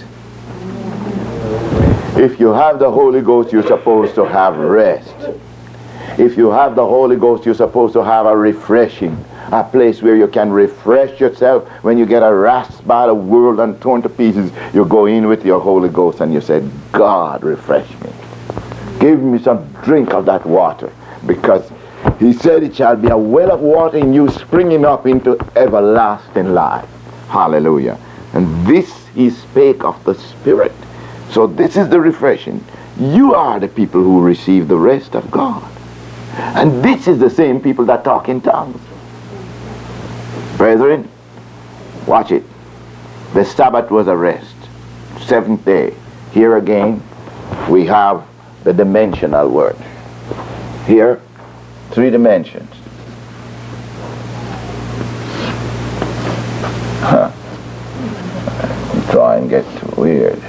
[SPEAKER 2] If you have the Holy Ghost, you're supposed to have rest. If you have the Holy Ghost, you're supposed to have a refreshing. A place where you can refresh yourself. When you get harassed by the world and torn to pieces, you go in with your Holy Ghost and you say, God, refresh me. Give me some drink of that water. Because he said it shall be a well of water in you, springing up into everlasting life. Hallelujah. And this he spake of the Spirit. So this is the refreshing. You are the people who receive the rest of God. And this is the same people that talk in tongues. Brethren, watch it. The Sabbath was a rest. Seventh day. Here again, we have the dimensional word. Here, three dimensions. Huh. Try and get too weird.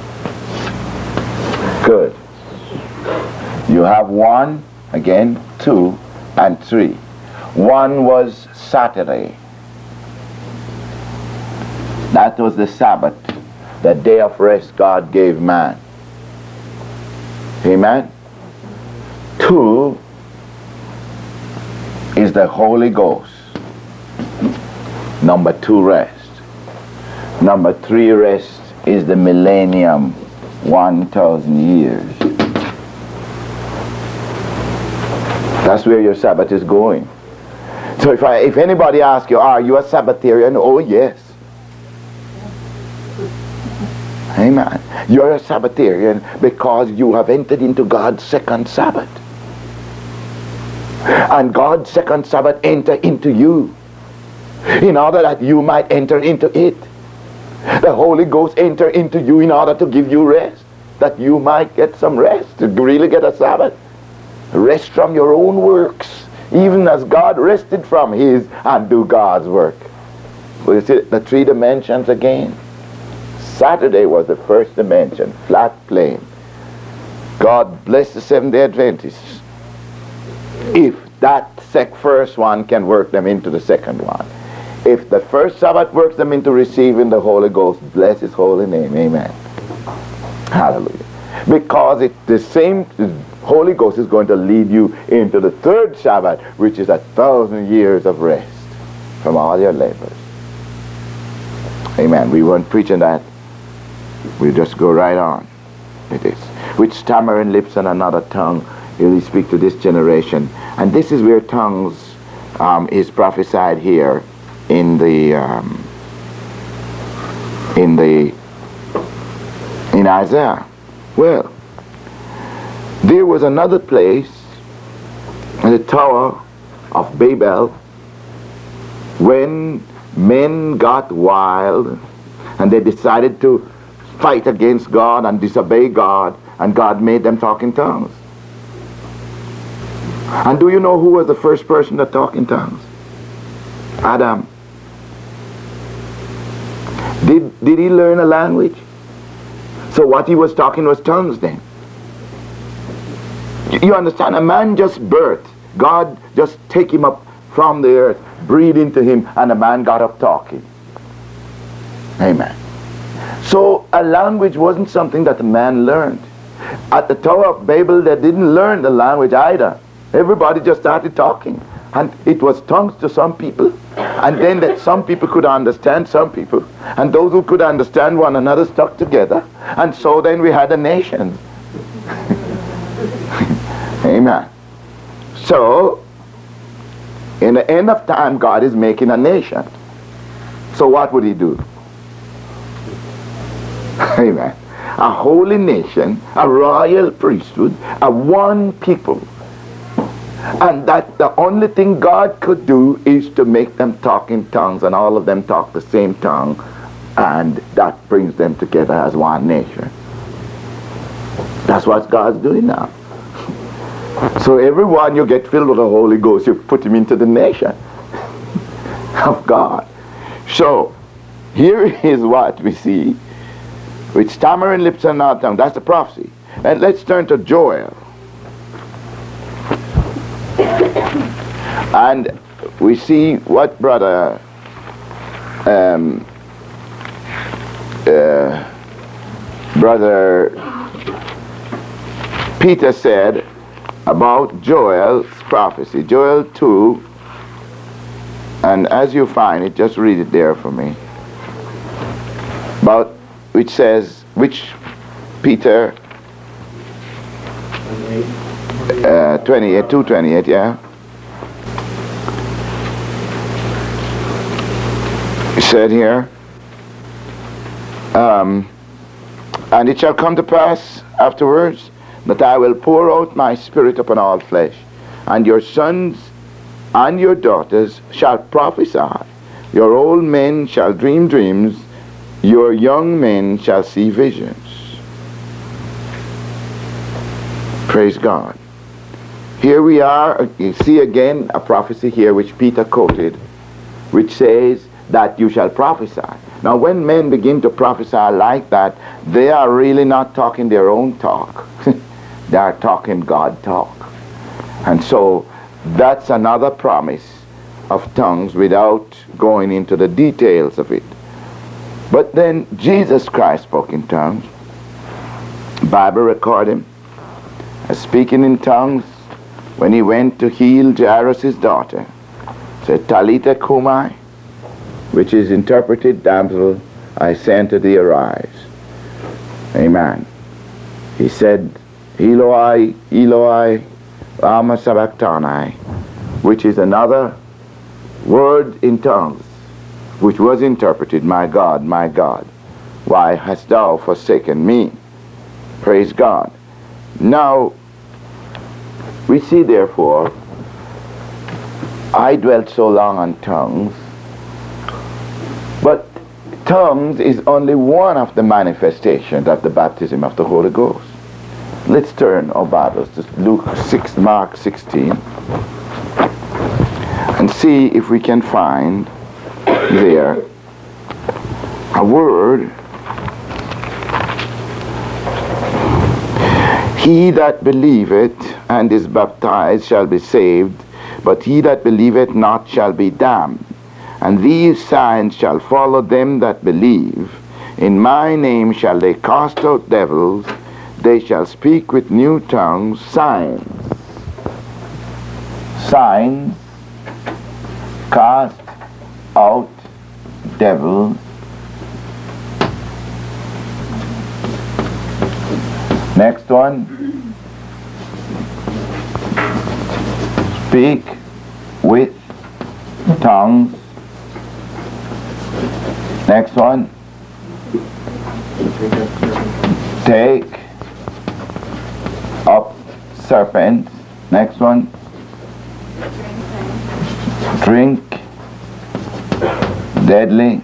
[SPEAKER 2] Good. You have one, again, two, and three. One was Saturday. That was the Sabbath, the day of rest God gave man. Amen? Two is the Holy Ghost. Number two, rest. Number three, rest is the millennium, one thousand years. That's where your Sabbath is going. So if, I, if anybody asks you, are you a Sabbatarian? Oh, yes. Amen. You're a Sabbatarian because you have entered into God's second Sabbath. And God's second Sabbath enter into you in order that you might enter into it. The Holy Ghost enter into you in order to give you rest, that you might get some rest, to really get a Sabbath. Rest from your own works, even as God rested from his, and do God's work. Well, you see the three dimensions again. Saturday was the first dimension, flat plane. God bless the Seventh-day Adventists if that sec first one can work them into the second one. If the first Sabbath works them into receiving the Holy Ghost, bless his holy name. Amen. Hallelujah. Because it's the same, the Holy Ghost is going to lead you into the third Sabbath, which is a thousand years of rest from all your labors. Amen. We weren't preaching that. We just go right on with this. With stammering lips and another tongue, he will speak to this generation. And this is where tongues um, is prophesied here in the um, in the in Isaiah. Well, there was another place, the Tower of Babel, when men got wild and they decided to fight against God and disobey God, and God made them talk in tongues. And do you know who was the first person to talk in tongues? Adam. Did, did he learn a language? So what he was talking was tongues then. You understand? A man just birthed. God just take him up from the earth, breathe into him, and the man got up talking. Amen. So a language wasn't something that a man learned. At the Tower of Babel, they didn't learn the language either. Everybody just started talking. And it was tongues to some people. And then that some people could understand some people. And those who could understand one another stuck together. And so then we had a nation. Amen. So, in the end of time, God is making a nation. So what would he do? Amen. A holy nation, a royal priesthood, a one people. And that the only thing God could do is to make them talk in tongues, and all of them talk the same tongue, and that brings them together as one nation. That's what God's doing now. So everyone you get filled with the Holy Ghost, you put him into the nation of God. So here is what we see. With stammering lips and not tongue. That's the prophecy. And let's turn to Joel. And we see what brother um, uh, brother Peter said about Joel's prophecy. Joel two, and as you find it, just read it there for me. About which says, which Peter uh, twenty-eight, two twenty-eight, yeah. He said here, um, and it shall come to pass afterwards that I will pour out my spirit upon all flesh, and your sons and your daughters shall prophesy, your old men shall dream dreams, your young men shall see visions. Praise God. Here we are, you see again a prophecy here which Peter quoted, which says that you shall prophesy. Now when men begin to prophesy like that, they are really not talking their own talk. They are talking God talk. And so that's another promise of tongues without going into the details of it. But then Jesus Christ spoke in tongues. Bible record him as speaking in tongues when he went to heal Jairus' daughter. Said, Talita Kumai, which is interpreted, damsel, I say unto thee, arise. Amen. He said, Eloi, Eloi, lama sabachthani, which is another word in tongues, which was interpreted, my God, my God, why hast thou forsaken me? Praise God. Now, we see therefore, I dwelt so long on tongues, but tongues is only one of the manifestations of the baptism of the Holy Ghost. Let's turn our Bibles to Luke six, Mark sixteen, and see if we can find there a word. He that believeth and is baptized shall be saved, but he that believeth not shall be damned. And these signs shall follow them that believe. In my name shall they cast out devils, they shall speak with new tongues. Signs. Signs cast out devils. Next one. Speak with tongues. Next one. Take up serpents. Next one. Drink deadly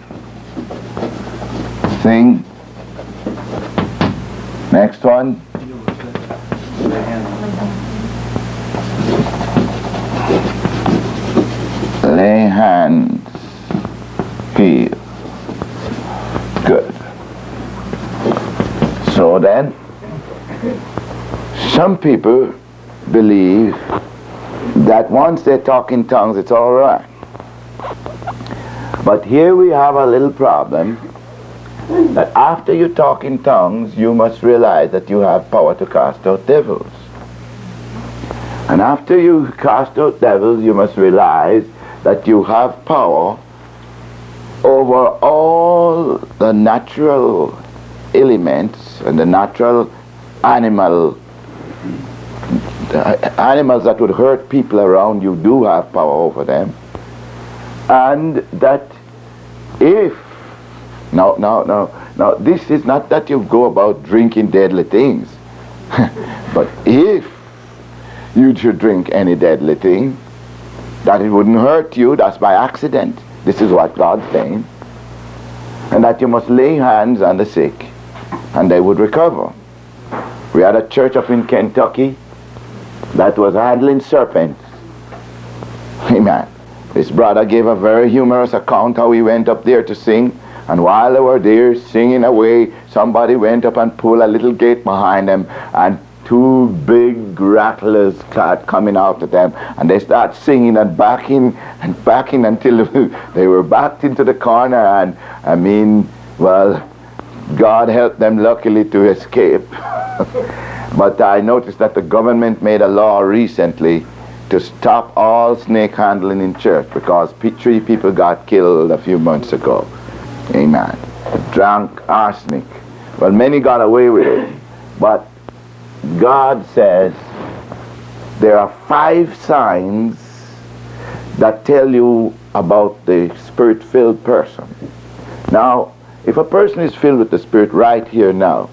[SPEAKER 2] thing. Next one. Lay hands. Heal. Good. So then, some people believe that once they talk in tongues, it's all right. But here we have a little problem, that after you talk in tongues, you must realize that you have power to cast out devils. And after you cast out devils, you must realize that you have power over all the natural elements and the natural animal the animals that would hurt people around you. Do have power over them. And that if no no no now this is not that you go about drinking deadly things but if you should drink any deadly thing, that it wouldn't hurt you, that's by accident. This is what God's saying. And that you must lay hands on the sick and they would recover. We had a church up in Kentucky that was handling serpents. Amen. This brother gave a very humorous account how he went up there to sing, and while they were there singing away, somebody went up and pulled a little gate behind them, and two big rattlers start coming after them, and they start singing and backing and backing until they were backed into the corner. And I mean, well, God helped them luckily to escape. But I noticed that the government made a law recently to stop all snake handling in church, because three people got killed a few months ago. Amen. Drank arsenic. Well, many got away with it, but God says there are five signs that tell you about the Spirit-filled person. Now, if a person is filled with the Spirit right here now,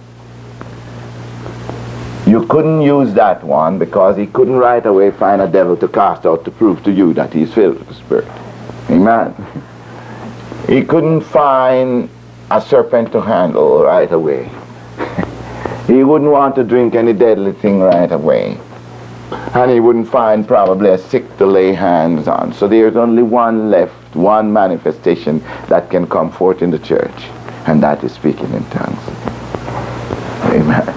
[SPEAKER 2] you couldn't use that one, because he couldn't right away find a devil to cast out to prove to you that he's filled with the Spirit. Amen. He couldn't find a serpent to handle right away. He wouldn't want to drink any deadly thing right away. And he wouldn't find probably a sick to lay hands on. So there's only one left, one manifestation that can come forth in the church, and that is speaking in tongues. Amen.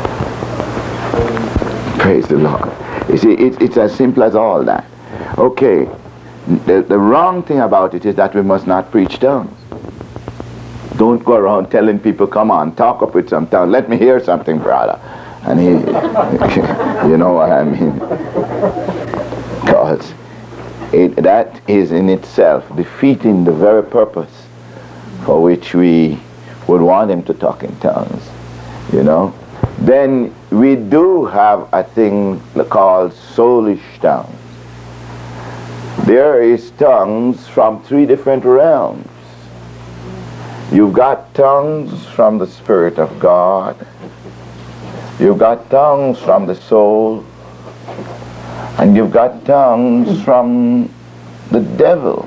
[SPEAKER 2] Praise the Lord. You see, it, it's as simple as all that. Okay, the, the wrong thing about it is that we must not preach tongues. Don't go around telling people, come on, talk up with some tongue. Let me hear something, brother. And he, you know what I mean? Because it, that is in itself defeating the very purpose for which we would want him to talk in tongues, you know. Then we do have a thing called soulish tongues. There is tongues from three different realms. You've got tongues from the Spirit of God. You've got tongues from the soul. And you've got tongues from the devil.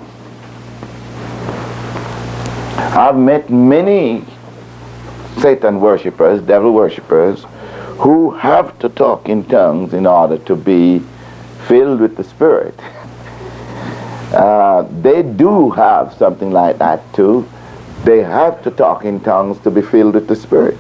[SPEAKER 2] I've met many Satan worshippers, devil worshippers, who have to talk in tongues in order to be filled with the Spirit. Uh, they do have something like that too. They have to talk in tongues to be filled with the Spirit.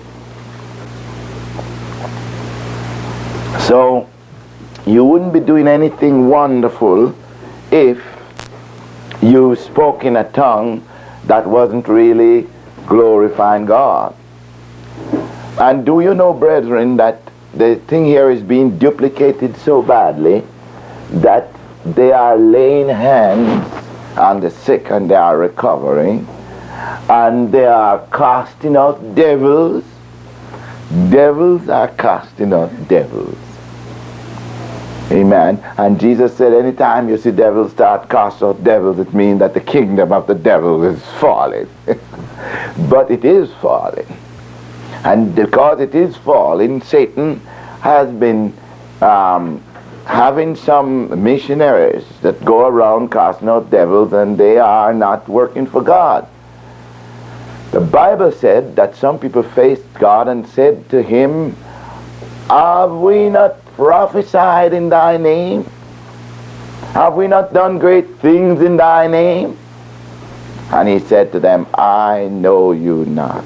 [SPEAKER 2] So you wouldn't be doing anything wonderful if you spoke in a tongue that wasn't really glorifying God. And do you know, brethren, that the thing here is being duplicated so badly that they are laying hands on the sick and they are recovering, and they are casting out devils. Devils are casting out devils. Amen. And Jesus said, anytime you see devils start casting out devils, it means that the kingdom of the devil is falling. But it is falling. And because it is falling, Satan has been um, having some missionaries that go around casting out devils, and they are not working for God. The Bible said that some people faced God and said to him, have we not prophesied in thy name? Have we not done great things in thy name? And he said to them, I know you not.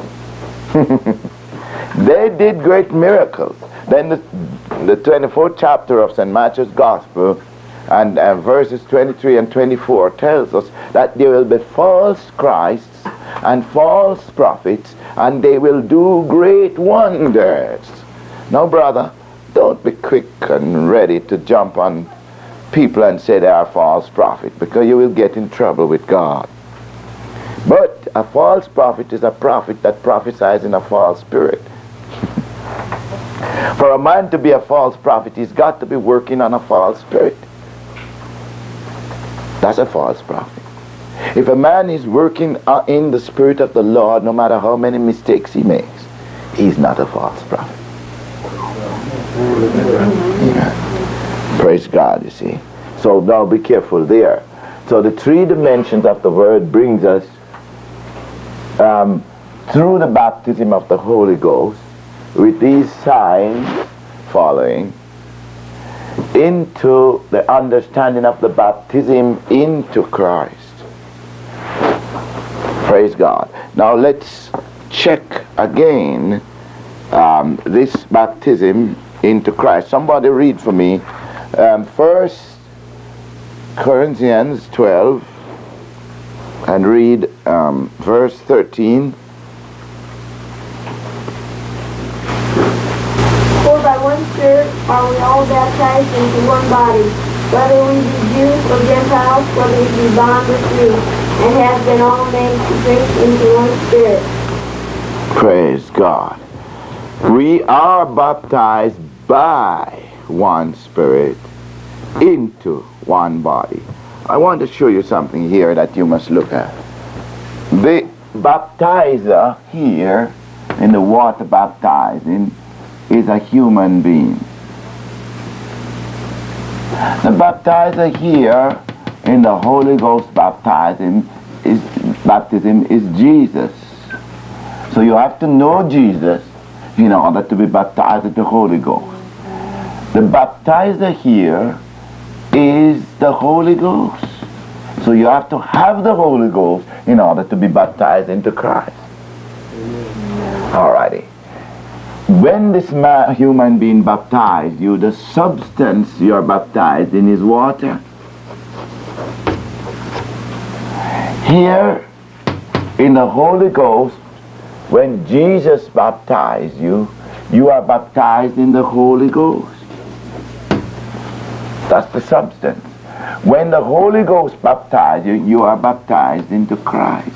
[SPEAKER 2] They did great miracles. Then the, the twenty-fourth chapter of Saint Matthew's Gospel and uh, verses twenty-three and twenty-four tells us that there will be false Christs and false prophets, and they will do great wonders. Now, brother, don't be quick and ready to jump on people and say they are false prophets, because you will get in trouble with God. But a false prophet is a prophet that prophesies in a false spirit. For a man to be a false prophet, he's got to be working on a false spirit. That's a false prophet. If a man is working uh, in the Spirit of the Lord, no matter how many mistakes he makes, he's not a false prophet. Amen. Praise God, you see. So now be careful there. So the three dimensions of the word brings us um, through the baptism of the Holy Ghost, with these signs following, into the understanding of the baptism into Christ. Praise God. Now let's check again um, this baptism into Christ. Somebody read for me um, First Corinthians twelve and read um, verse thirteen.
[SPEAKER 6] For by one Spirit are we all baptized into one body, whether we be Jews or Gentiles, whether we be bond or free, and have been all made to drink into one Spirit.
[SPEAKER 2] Praise God. We are baptized by one Spirit into one body. I want to show you something here that you must look at. The baptizer here in the water baptizing is a human being. The baptizer here in the Holy Ghost baptizing is baptism is Jesus. So you have to know Jesus in order to be baptized with the Holy Ghost. The baptizer here is the Holy Ghost. So you have to have the Holy Ghost in order to be baptized into Christ. Alrighty. When this man, human being baptized you, the substance you are baptized in is water. Here In the Holy Ghost, when Jesus baptized you, you are baptized in the Holy Ghost. That's the substance. When the Holy Ghost baptizes you, you are baptized into Christ.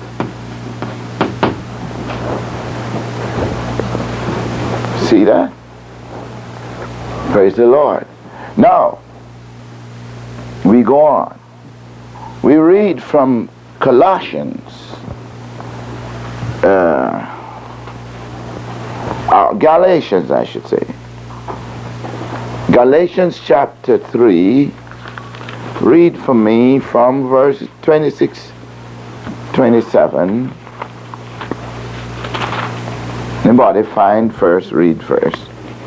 [SPEAKER 2] See that? Praise the Lord. Now, we go on. We read from Colossians. Uh, uh, Galatians, I should say. Galatians chapter three. Read for me from verse twenty-six, twenty-seven. Anybody find first? Read first.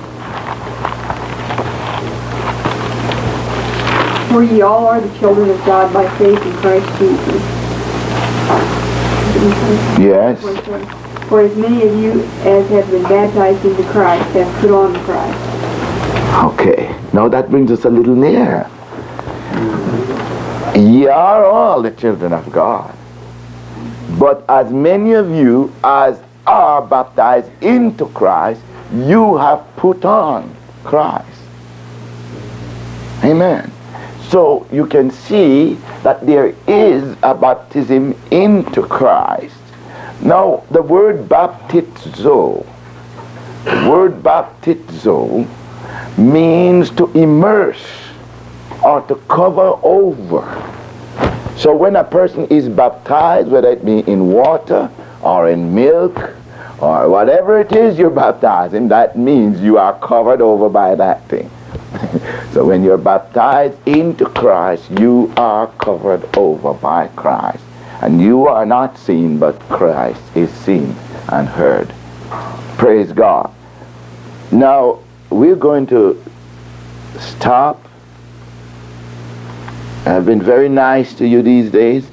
[SPEAKER 7] For ye all are the children of God by faith in Christ Jesus.
[SPEAKER 2] Yes.
[SPEAKER 7] For as many of you as have been baptized into Christ have put on Christ.
[SPEAKER 2] Okay. Now that brings us a little nearer. Ye are all the children of God. But as many of you as are baptized into Christ, you have put on Christ. Amen. So you can see that there is a baptism into Christ. Now the word baptizo, the word baptizo means to immerse or to cover over. So when a person is baptized, whether it be in water or in milk or whatever it is you're baptized in, that means you are covered over by that thing. So when you're baptized into Christ, you are covered over by Christ. And you are not seen, but Christ is seen and heard. Praise God. Now, we're going to stop. I've been very nice to you these days.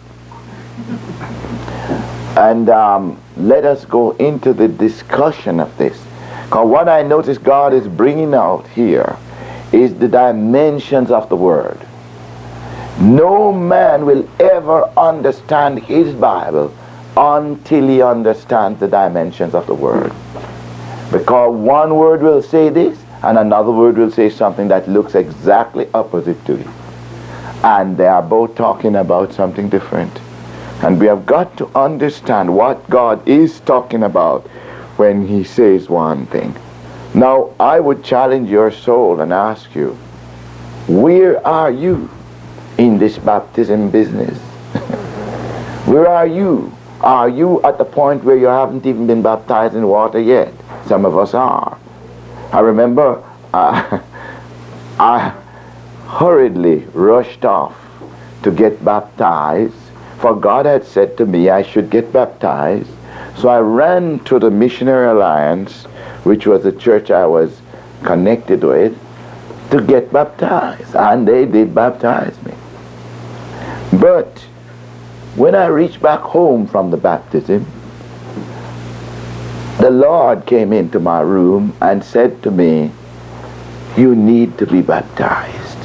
[SPEAKER 2] And um, let us go into the discussion of this. Because what I notice God is bringing out here is the dimensions of the Word. No man will ever understand his Bible until he understands the dimensions of the Word. Because one word will say this, and another word will say something that looks exactly opposite to it. And they are both talking about something different. And we have got to understand what God is talking about when he says one thing. Now, I would challenge your soul and ask you, where are you in this baptism business? Where are you? Are you at the point where you haven't even been baptized in water yet? Some of us are. I remember uh, I hurriedly rushed off to get baptized, for God had said to me I should get baptized. So I ran to the Missionary Alliance, which was the church I was connected with, to get baptized. And they did baptize me. But when I reached back home from the baptism, the Lord came into my room and said to me, you need to be baptized.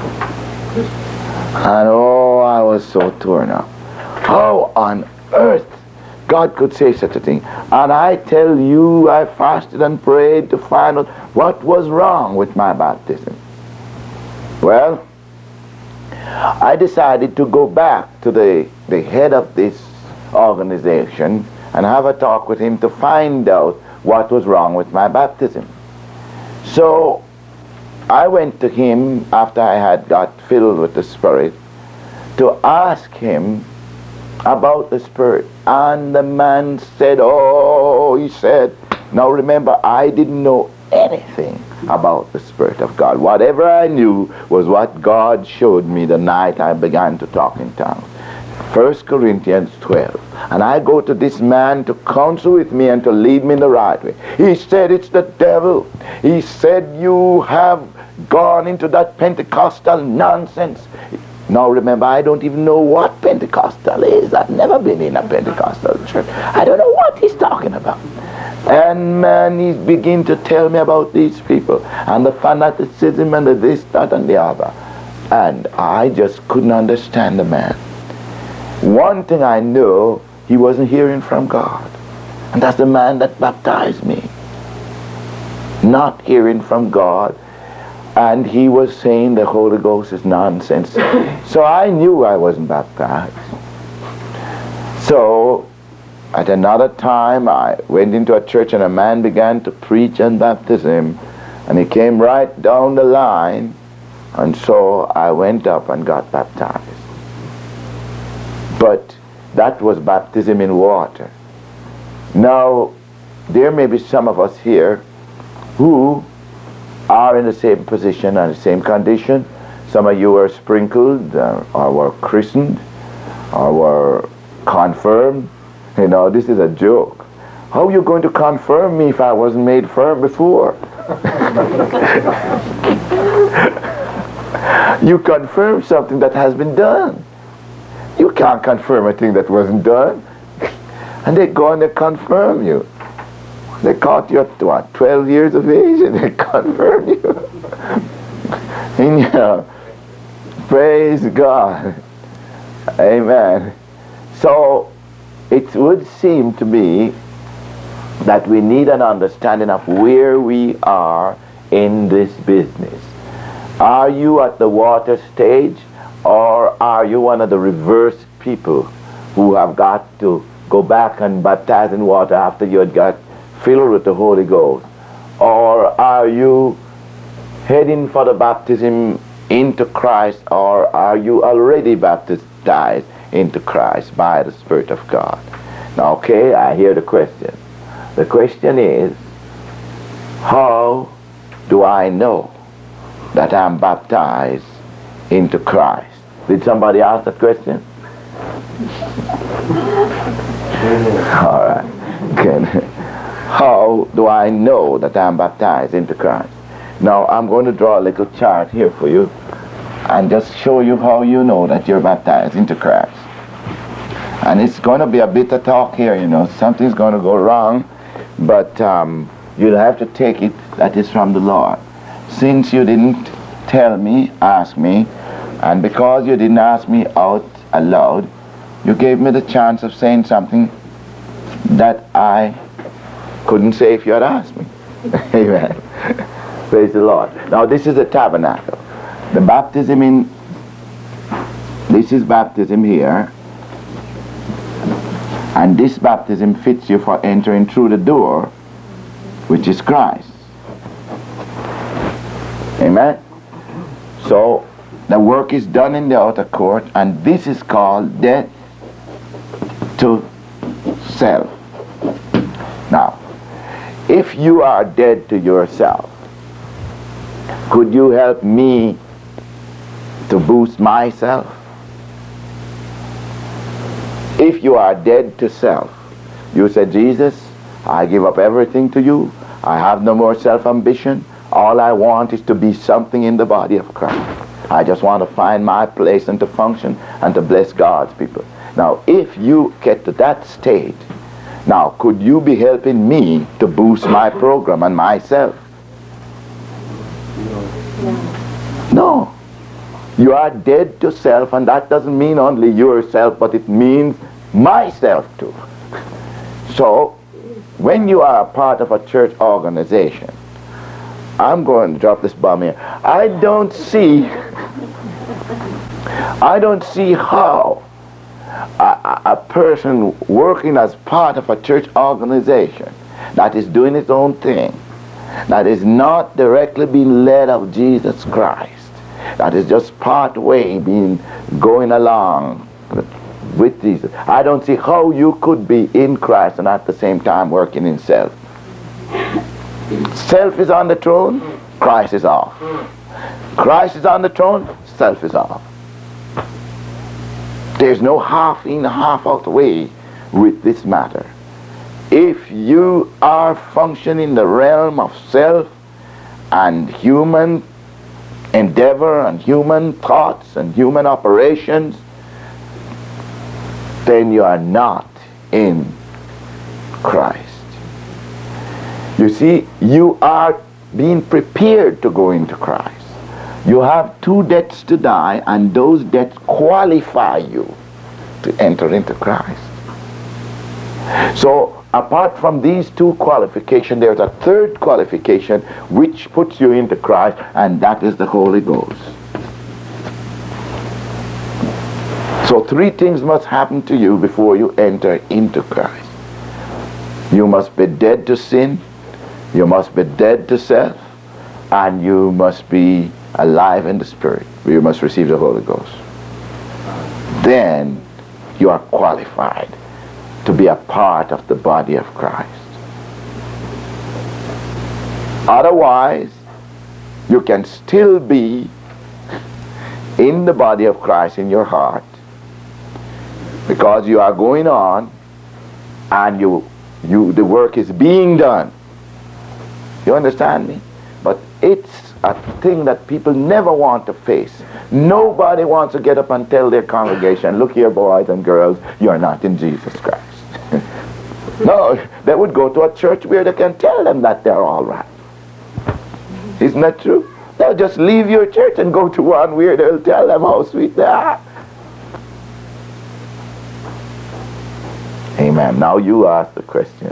[SPEAKER 2] And oh, I was so torn up. How on earth God could say such a thing? And I tell you, I fasted and prayed to find out what was wrong with my baptism. Well, I decided to go back to the, the head of this organization and have a talk with him to find out what was wrong with my baptism. So I went to him after I had got filled with the Spirit to ask him about the Spirit. And the man said, oh, he said, now remember, I didn't know anything about the Spirit of God. Whatever I knew was what God showed me the night I began to talk in tongues. First Corinthians twelve. And I go to this man to counsel with me and to lead me in the right way. He said, it's the devil. He said, you have gone into that Pentecostal nonsense. Now remember, I don't even know what Pentecostal is. I've never been in a Pentecostal church. I don't know what he's talking about. And man, he's beginning to tell me about these people and the fanaticism and the this, that, and the other. And I just couldn't understand the man. One thing I know, he wasn't hearing from God. And that's the man that baptized me. Not hearing from God. And he was saying the Holy Ghost is nonsense. So I knew I wasn't baptized. So at another time I went into a church and a man began to preach on baptism. And he came right down the line. And so I went up and got baptized. But that was baptism in water. Now, there may be some of us here who are in the same position and the same condition. Some of you were sprinkled uh, or were christened or were confirmed. You know, this is a joke. How are you going to confirm me if I wasn't made firm before? You confirm something that has been done. You can't confirm a thing that wasn't done. And they go and they confirm you. They caught you at what, twelve years of age, and they confirm you. And you know, praise God. Amen. So it would seem to me that we need an understanding of where we are in this business. Are you at the water stage, or are you one of the reverse people who have got to go back and baptize in water after you had got filled with the Holy Ghost? Or are you heading for the baptism into Christ, or are you already baptized into Christ by the Spirit of God? Now, okay, I hear the question. The question is, how do I know that I'm baptized into Christ? Did somebody ask that question? All right. Good. How do I know that I'm baptized into Christ? Now, I'm going to draw a little chart here for you and just show you how you know that you're baptized into Christ. And it's going to be a bit of talk here, you know. Something's going to go wrong, but um, you'll have to take it that is from the Lord. Since you didn't tell me, ask me, and because you didn't ask me out aloud, you gave me the chance of saying something that I couldn't say if you had asked me. Amen. Praise the Lord. Now this is the tabernacle. The baptism in, this is baptism here, and this baptism fits you for entering through the door, which is Christ. Amen. So the work is done in the outer court, and this is called death to self. Now, if you are dead to yourself, could you help me to boost myself? If you are dead to self, you say, Jesus, I give up everything to you. I have no more self-ambition. All I want is to be something in the body of Christ. I just want to find my place and to function and to bless God's people. Now, if you get to that state, now, could you be helping me to boost my program and myself? No. No. You are dead to self, and that doesn't mean only yourself, but it means myself too. So, when you are a part of a church organization, I'm going to drop this bomb here. I don't see, I don't see how a, a person working as part of a church organization that is doing its own thing, that is not directly being led of Jesus Christ, that is just part way being going along with Jesus. I don't see how you could be in Christ and at the same time working in self. Self is on the throne, Christ is off. Christ is on the throne, self is off. There's no half in, half out way with this matter. If you are functioning in the realm of self and human endeavor and human thoughts and human operations, then you are not in Christ. You see, you are being prepared to go into Christ. You have two debts to die, and those debts qualify you to enter into Christ. So apart from these two qualifications, there's a third qualification which puts you into Christ, and that is the Holy Ghost. So three things must happen to you before you enter into Christ. You must be dead to sin, you must be dead to self, and you must be alive in the Spirit. You must receive the Holy Ghost. Then you are qualified to be a part of the body of Christ. Otherwise, you can still be in the body of Christ in your heart, because you are going on and you, you, the work is being done. You understand me? But it's a thing that people never want to face. Nobody wants to get up and tell their congregation, look here, boys and girls, you're not in Jesus Christ. No, they would go to a church where they can tell them that they're all right. Isn't that true? They'll just leave your church and go to one where they'll tell them how sweet they are. Amen. Now you ask the question.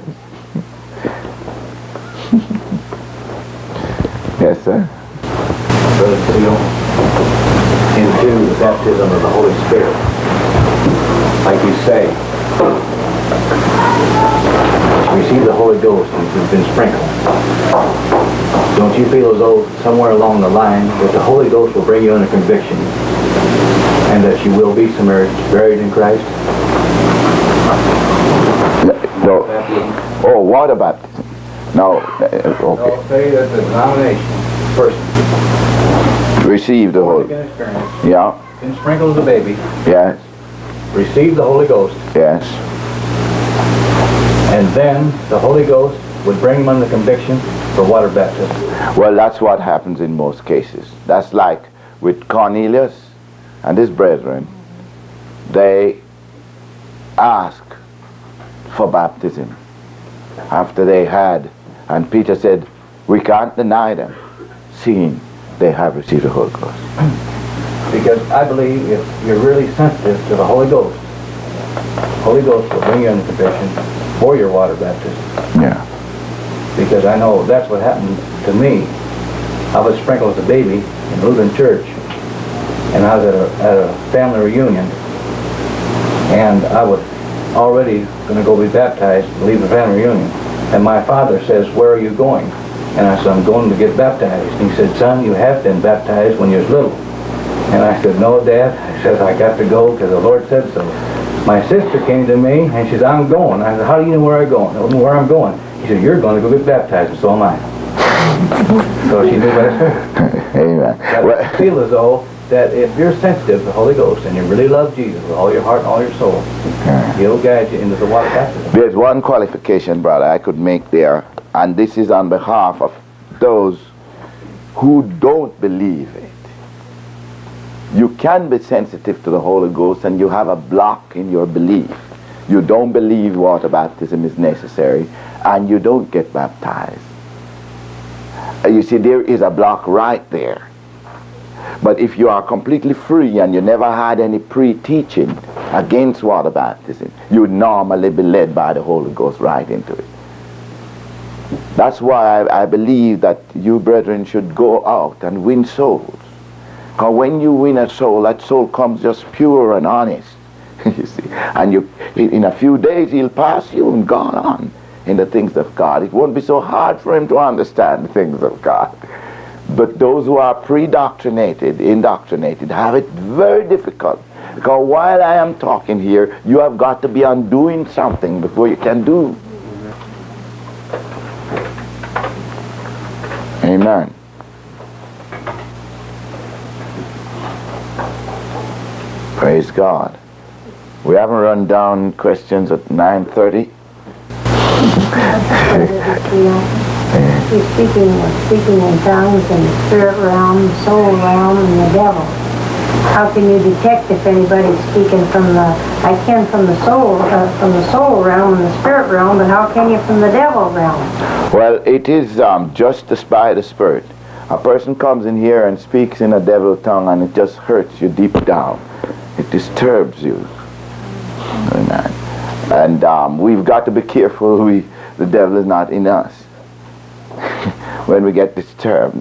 [SPEAKER 2] Yes, sir?
[SPEAKER 8] Brother Seal, into the baptism of the Holy Spirit, like you say, receive the Holy Ghost and you've been sprinkled. Don't you feel as though somewhere along the line that the Holy Ghost will bring you into conviction and that you will be submerged, buried in Christ?
[SPEAKER 2] No. Oh, water baptism. No. Uh, okay.
[SPEAKER 4] I'll say that the denomination first
[SPEAKER 2] Receive the Holy
[SPEAKER 8] Born-again experience.
[SPEAKER 2] Yeah.
[SPEAKER 8] Been sprinkled as a baby.
[SPEAKER 2] Yes.
[SPEAKER 8] Receive the Holy Ghost.
[SPEAKER 2] Yes.
[SPEAKER 8] And then the Holy Ghost would bring them under conviction for water baptism.
[SPEAKER 2] Well, that's what happens in most cases. That's like with Cornelius and his brethren. They asked for baptism after they had, and Peter said, we can't deny them, seeing they have received the Holy Ghost.
[SPEAKER 8] Because I believe if you're really sensitive to the Holy Ghost, the Holy Ghost will bring you into conviction for your water baptism.
[SPEAKER 2] Yeah.
[SPEAKER 8] Because I know that's what happened to me. I was sprinkled as a baby in Lutheran Church, and I was at a, at a family reunion, and I was already going to go be baptized and leave the family reunion. And my father says, where are you going? And I said, I'm going to get baptized. And he said, son, you have been baptized when you was little. And I said, no, Dad. I said, I got to go because the Lord said so. My sister came to me and she said, I'm going. I said, how do you know where I'm going? I don't know where I'm going. He said, you're going to go get baptized, and so am I. So she knew what I said.
[SPEAKER 2] Amen.
[SPEAKER 8] But I feel as though that if you're sensitive to the Holy Ghost and you really love Jesus with all your heart and all your soul, He'll guide you into the water baptism.
[SPEAKER 2] There's one qualification, brother, I could make there, and this is on behalf of those who don't believe it. You can be sensitive to the Holy Ghost and you have a block in your belief. You don't believe water baptism is necessary and you don't get baptized. You see, there is a block right there. But if you are completely free and you never had any pre-teaching against water baptism, you would normally be led by the Holy Ghost right into it. That's why I, I believe that you brethren should go out and win souls. Because when you win a soul, that soul comes just pure and honest. You see, and you, in a few days he'll pass you and gone on in the things of God. It won't be so hard for him to understand the things of God. But those who are pre-doctrinated, indoctrinated, have it very difficult. Because while I am talking here, you have got to be undoing something before you can do. Amen. Praise God. We haven't run down questions at nine thirty.
[SPEAKER 9] He's speaking, speaking in tongues in the spirit realm, the soul realm, and the devil. How can you detect if anybody's speaking from the, I can from the soul, uh, from the soul realm and the spirit realm, but how can you from the devil realm?
[SPEAKER 2] Well, it is um, justice by the Spirit. A person comes in here and speaks in a devil tongue and it just hurts you deep down. It disturbs you. Amen. And um, we've got to be careful we, the devil is not in us when we get disturbed.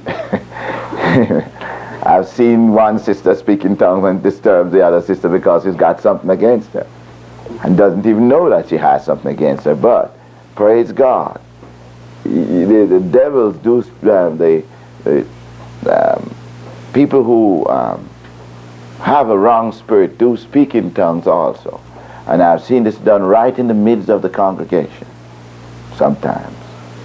[SPEAKER 2] I've seen one sister speak in tongues and disturb the other sister because she's got something against her and doesn't even know that she has something against her. But praise God, the, the devils do, um, they, they, um, people who um, have a wrong spirit do speak in tongues also. And I've seen this done right in the midst of the congregation sometimes.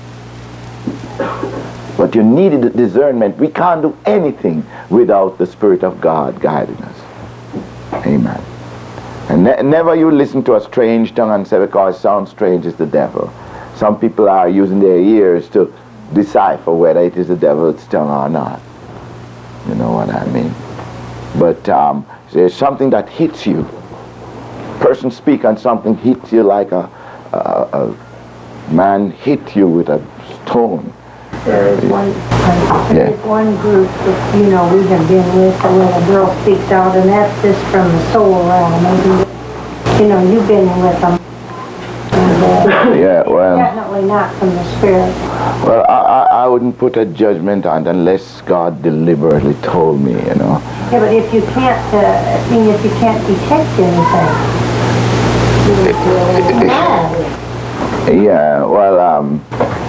[SPEAKER 2] But you need a discernment. We can't do anything without the Spirit of God guiding us. Amen. And ne never you listen to a strange tongue and say, because it sounds strange, it's the devil. Some people are using their ears to decipher whether it is the devil's tongue or not. You know what I mean? But um, there's something that hits you. Person speak and something hits you like a, a, a man hit you with a stone.
[SPEAKER 9] There is one, uh, there
[SPEAKER 2] Yeah.
[SPEAKER 9] is one group that, you know, we have been with where a girl speaks out, and that's just from the soul realm. Maybe, you know, you've been with them. And, uh,
[SPEAKER 2] Yeah, well,
[SPEAKER 9] definitely not from the spirit.
[SPEAKER 2] well, I, I, I wouldn't put a judgment on it unless God deliberately told me, you know.
[SPEAKER 9] Yeah, but if you can't, uh, I mean, if you can't detect anything, you know.
[SPEAKER 2] Yeah, well, um,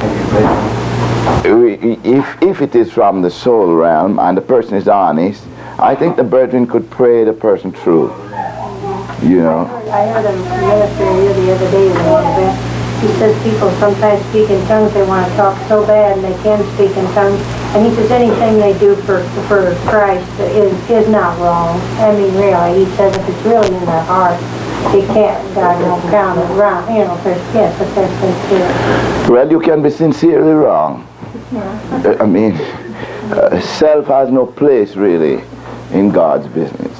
[SPEAKER 2] if, if it is from the soul realm and the person is honest, I think the brethren could pray the person through, you know.
[SPEAKER 9] I heard a minister here the other day in one event. He says people sometimes speak in tongues, they want to talk so bad and they can speak in tongues. And he says anything they do for for Christ is, is not wrong. I mean, really, he says if it's really in their heart, they can't, God won't count it wrong. You know, if there's, yes, if they're sincere.
[SPEAKER 2] Well, you can be sincerely wrong.
[SPEAKER 9] Yeah.
[SPEAKER 2] I mean, uh, self has no place really in God's business.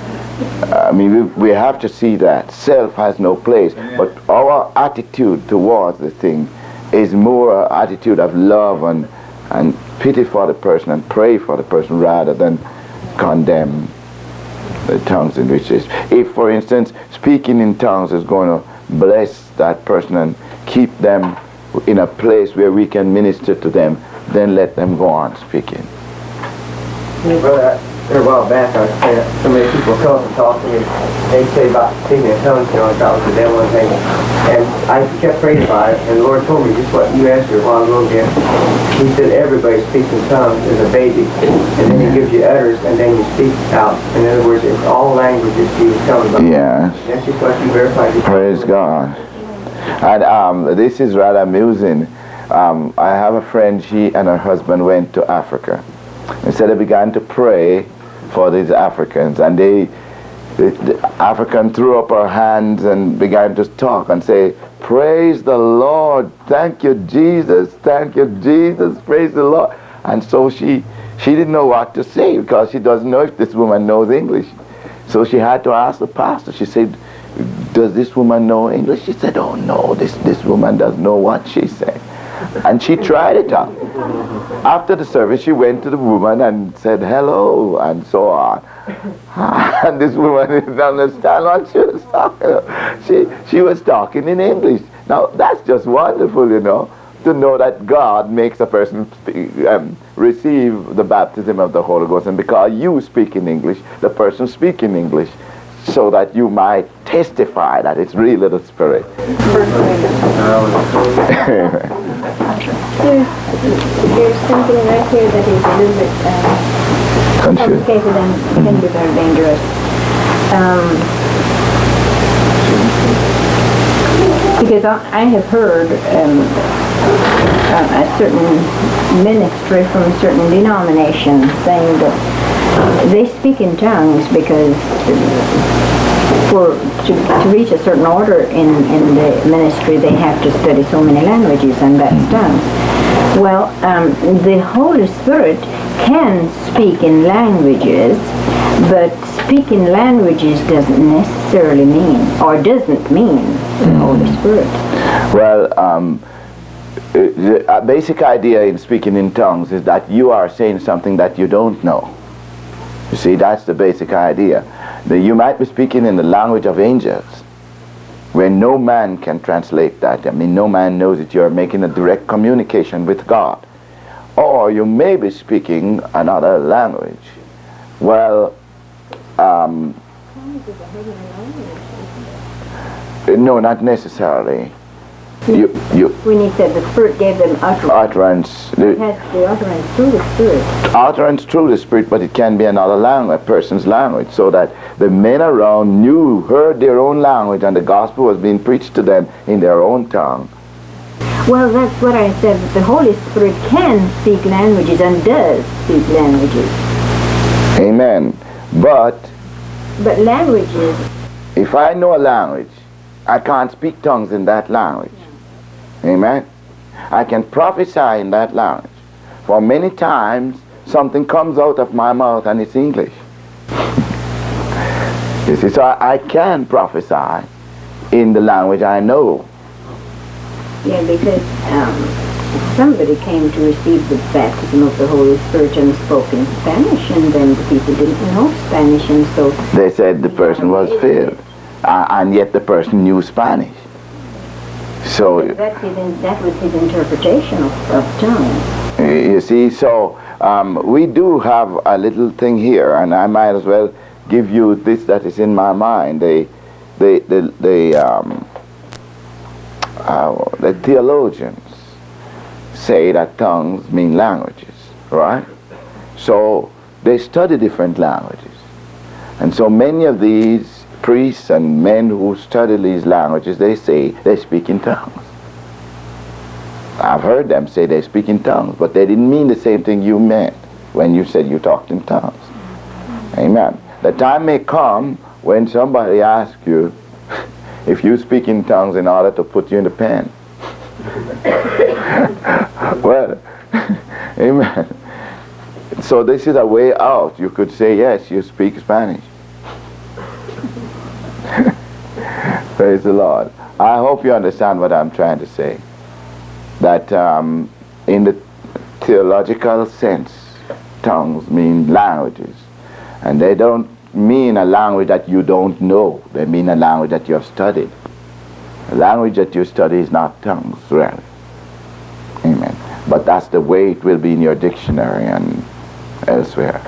[SPEAKER 2] I mean, we, we have to see that. Self has no place. But our attitude towards the thing is more an attitude of love and, and pity for the person and pray for the person rather than condemn the tongues in which is. If, for instance, speaking in tongues is going to bless that person and keep them in a place where we can minister to them, then let them go on speaking.
[SPEAKER 10] Brother, a while back, I was saying so many people come and talk to me. They say about speaking in tongues, you know, I thought it was the devil and things. And I kept praying about it, and the Lord told me just what you answered a while ago again. He said everybody speaks in tongues as a baby, and then He gives you utters, and then you speak out. In other words, it's all languages He was telling about.
[SPEAKER 2] Yeah.
[SPEAKER 10] That's just what you verified.
[SPEAKER 2] Praise God. And um, this is rather amusing. Um, I have a friend, she and her husband went to Africa. And so they began to pray for these Africans, and they, the, the African threw up her hands and began to talk and say, praise the Lord, thank you Jesus, thank you Jesus, praise the Lord. And so she, she didn't know what to say because she doesn't know if this woman knows English. So she had to ask the pastor. She said, does this woman know English? She said, oh no, this, this woman doesn't know what she's saying. And she tried it out. After the service, she went to the woman and said hello and so on. And this woman didn't understand what she was talking about. She, she was talking in English. Now, that's just wonderful, you know, to know that God makes a person speak, um, receive the baptism of the Holy Ghost. And because you speak in English, the person speaks in English, so that you might testify that it's really the Spirit.
[SPEAKER 5] There's, there's something right here that is a little bit uh, complicated and can be very dangerous. Um, because I, I have heard um, a, a certain ministry from a certain denomination saying that they speak in tongues because for to, to reach a certain order in, in the ministry they have to study so many languages, and that's tongues. Well, um, the Holy Spirit can speak in languages, but speaking languages doesn't necessarily mean, or doesn't mean, the Holy Spirit.
[SPEAKER 2] Well, um, the basic idea in speaking in tongues is that you are saying something that you don't know. You see, that's the basic idea. That you might be speaking in the language of angels, where no man can translate that. I mean, no man knows that you're making a direct communication with God. Or you may be speaking another language. Well, um, no, not necessarily. You, you,
[SPEAKER 9] when he said the Spirit gave them utterance.
[SPEAKER 2] Utterance.
[SPEAKER 9] It has the utterance through the Spirit.
[SPEAKER 2] Utterance through the Spirit, but it can be another language, a person's language, so that the men around knew, heard their own language, and the gospel was being preached to them in their own tongue.
[SPEAKER 9] Well, that's what I said, that the Holy Spirit can speak languages and does speak languages.
[SPEAKER 2] Amen. But,
[SPEAKER 9] but languages,
[SPEAKER 2] if I know a language, I can't speak tongues in that language. Amen. I can prophesy in that language. For many times, something comes out of my mouth and it's English. You see, so I, I can prophesy in the language I know.
[SPEAKER 9] Yeah, because um, somebody came to receive the baptism of the Holy Spirit and spoke in Spanish, and then the people didn't know Spanish, and so...
[SPEAKER 2] They said the person was filled, uh, and yet the person knew Spanish. So
[SPEAKER 9] that's his, that was his interpretation of, of tongues.
[SPEAKER 2] You see, so um, we do have a little thing here, and I might as well give you this that is in my mind. They, they, they, they um, uh, the theologians say that tongues mean languages, right? So they study different languages, and so many of these priests and men who study these languages, they say they speak in tongues. I've heard them say they speak in tongues, but they didn't mean the same thing you meant when you said you talked in tongues. Amen. The time may come when somebody asks you if you speak in tongues in order to put you in the pen. Well, amen. So this is a way out. You could say, yes, you speak Spanish. Praise the Lord. I hope you understand what I'm trying to say. That um, in the theological sense, tongues mean languages. And they don't mean a language that you don't know. They mean a language that you have studied. A language that you study is not tongues, really. Amen. But that's the way it will be in your dictionary and elsewhere.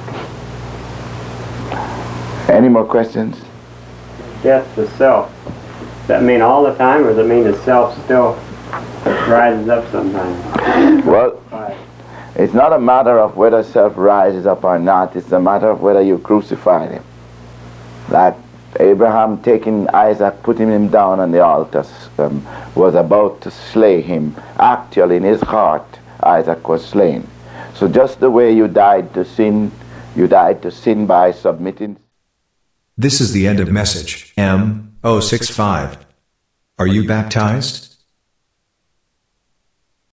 [SPEAKER 2] Any more questions?
[SPEAKER 10] Death to self. Does that mean all the time, or does it mean the self still rises up sometimes?
[SPEAKER 2] Well, it's not a matter of whether self rises up or not. It's a matter of whether you crucified him. Like Abraham taking Isaac, putting him down on the altar, um, was about to slay him. Actually, in his heart, Isaac was slain. So just the way you died to sin, you died to sin by submitting.
[SPEAKER 1] This is the end of message M zero six five. Are you baptized?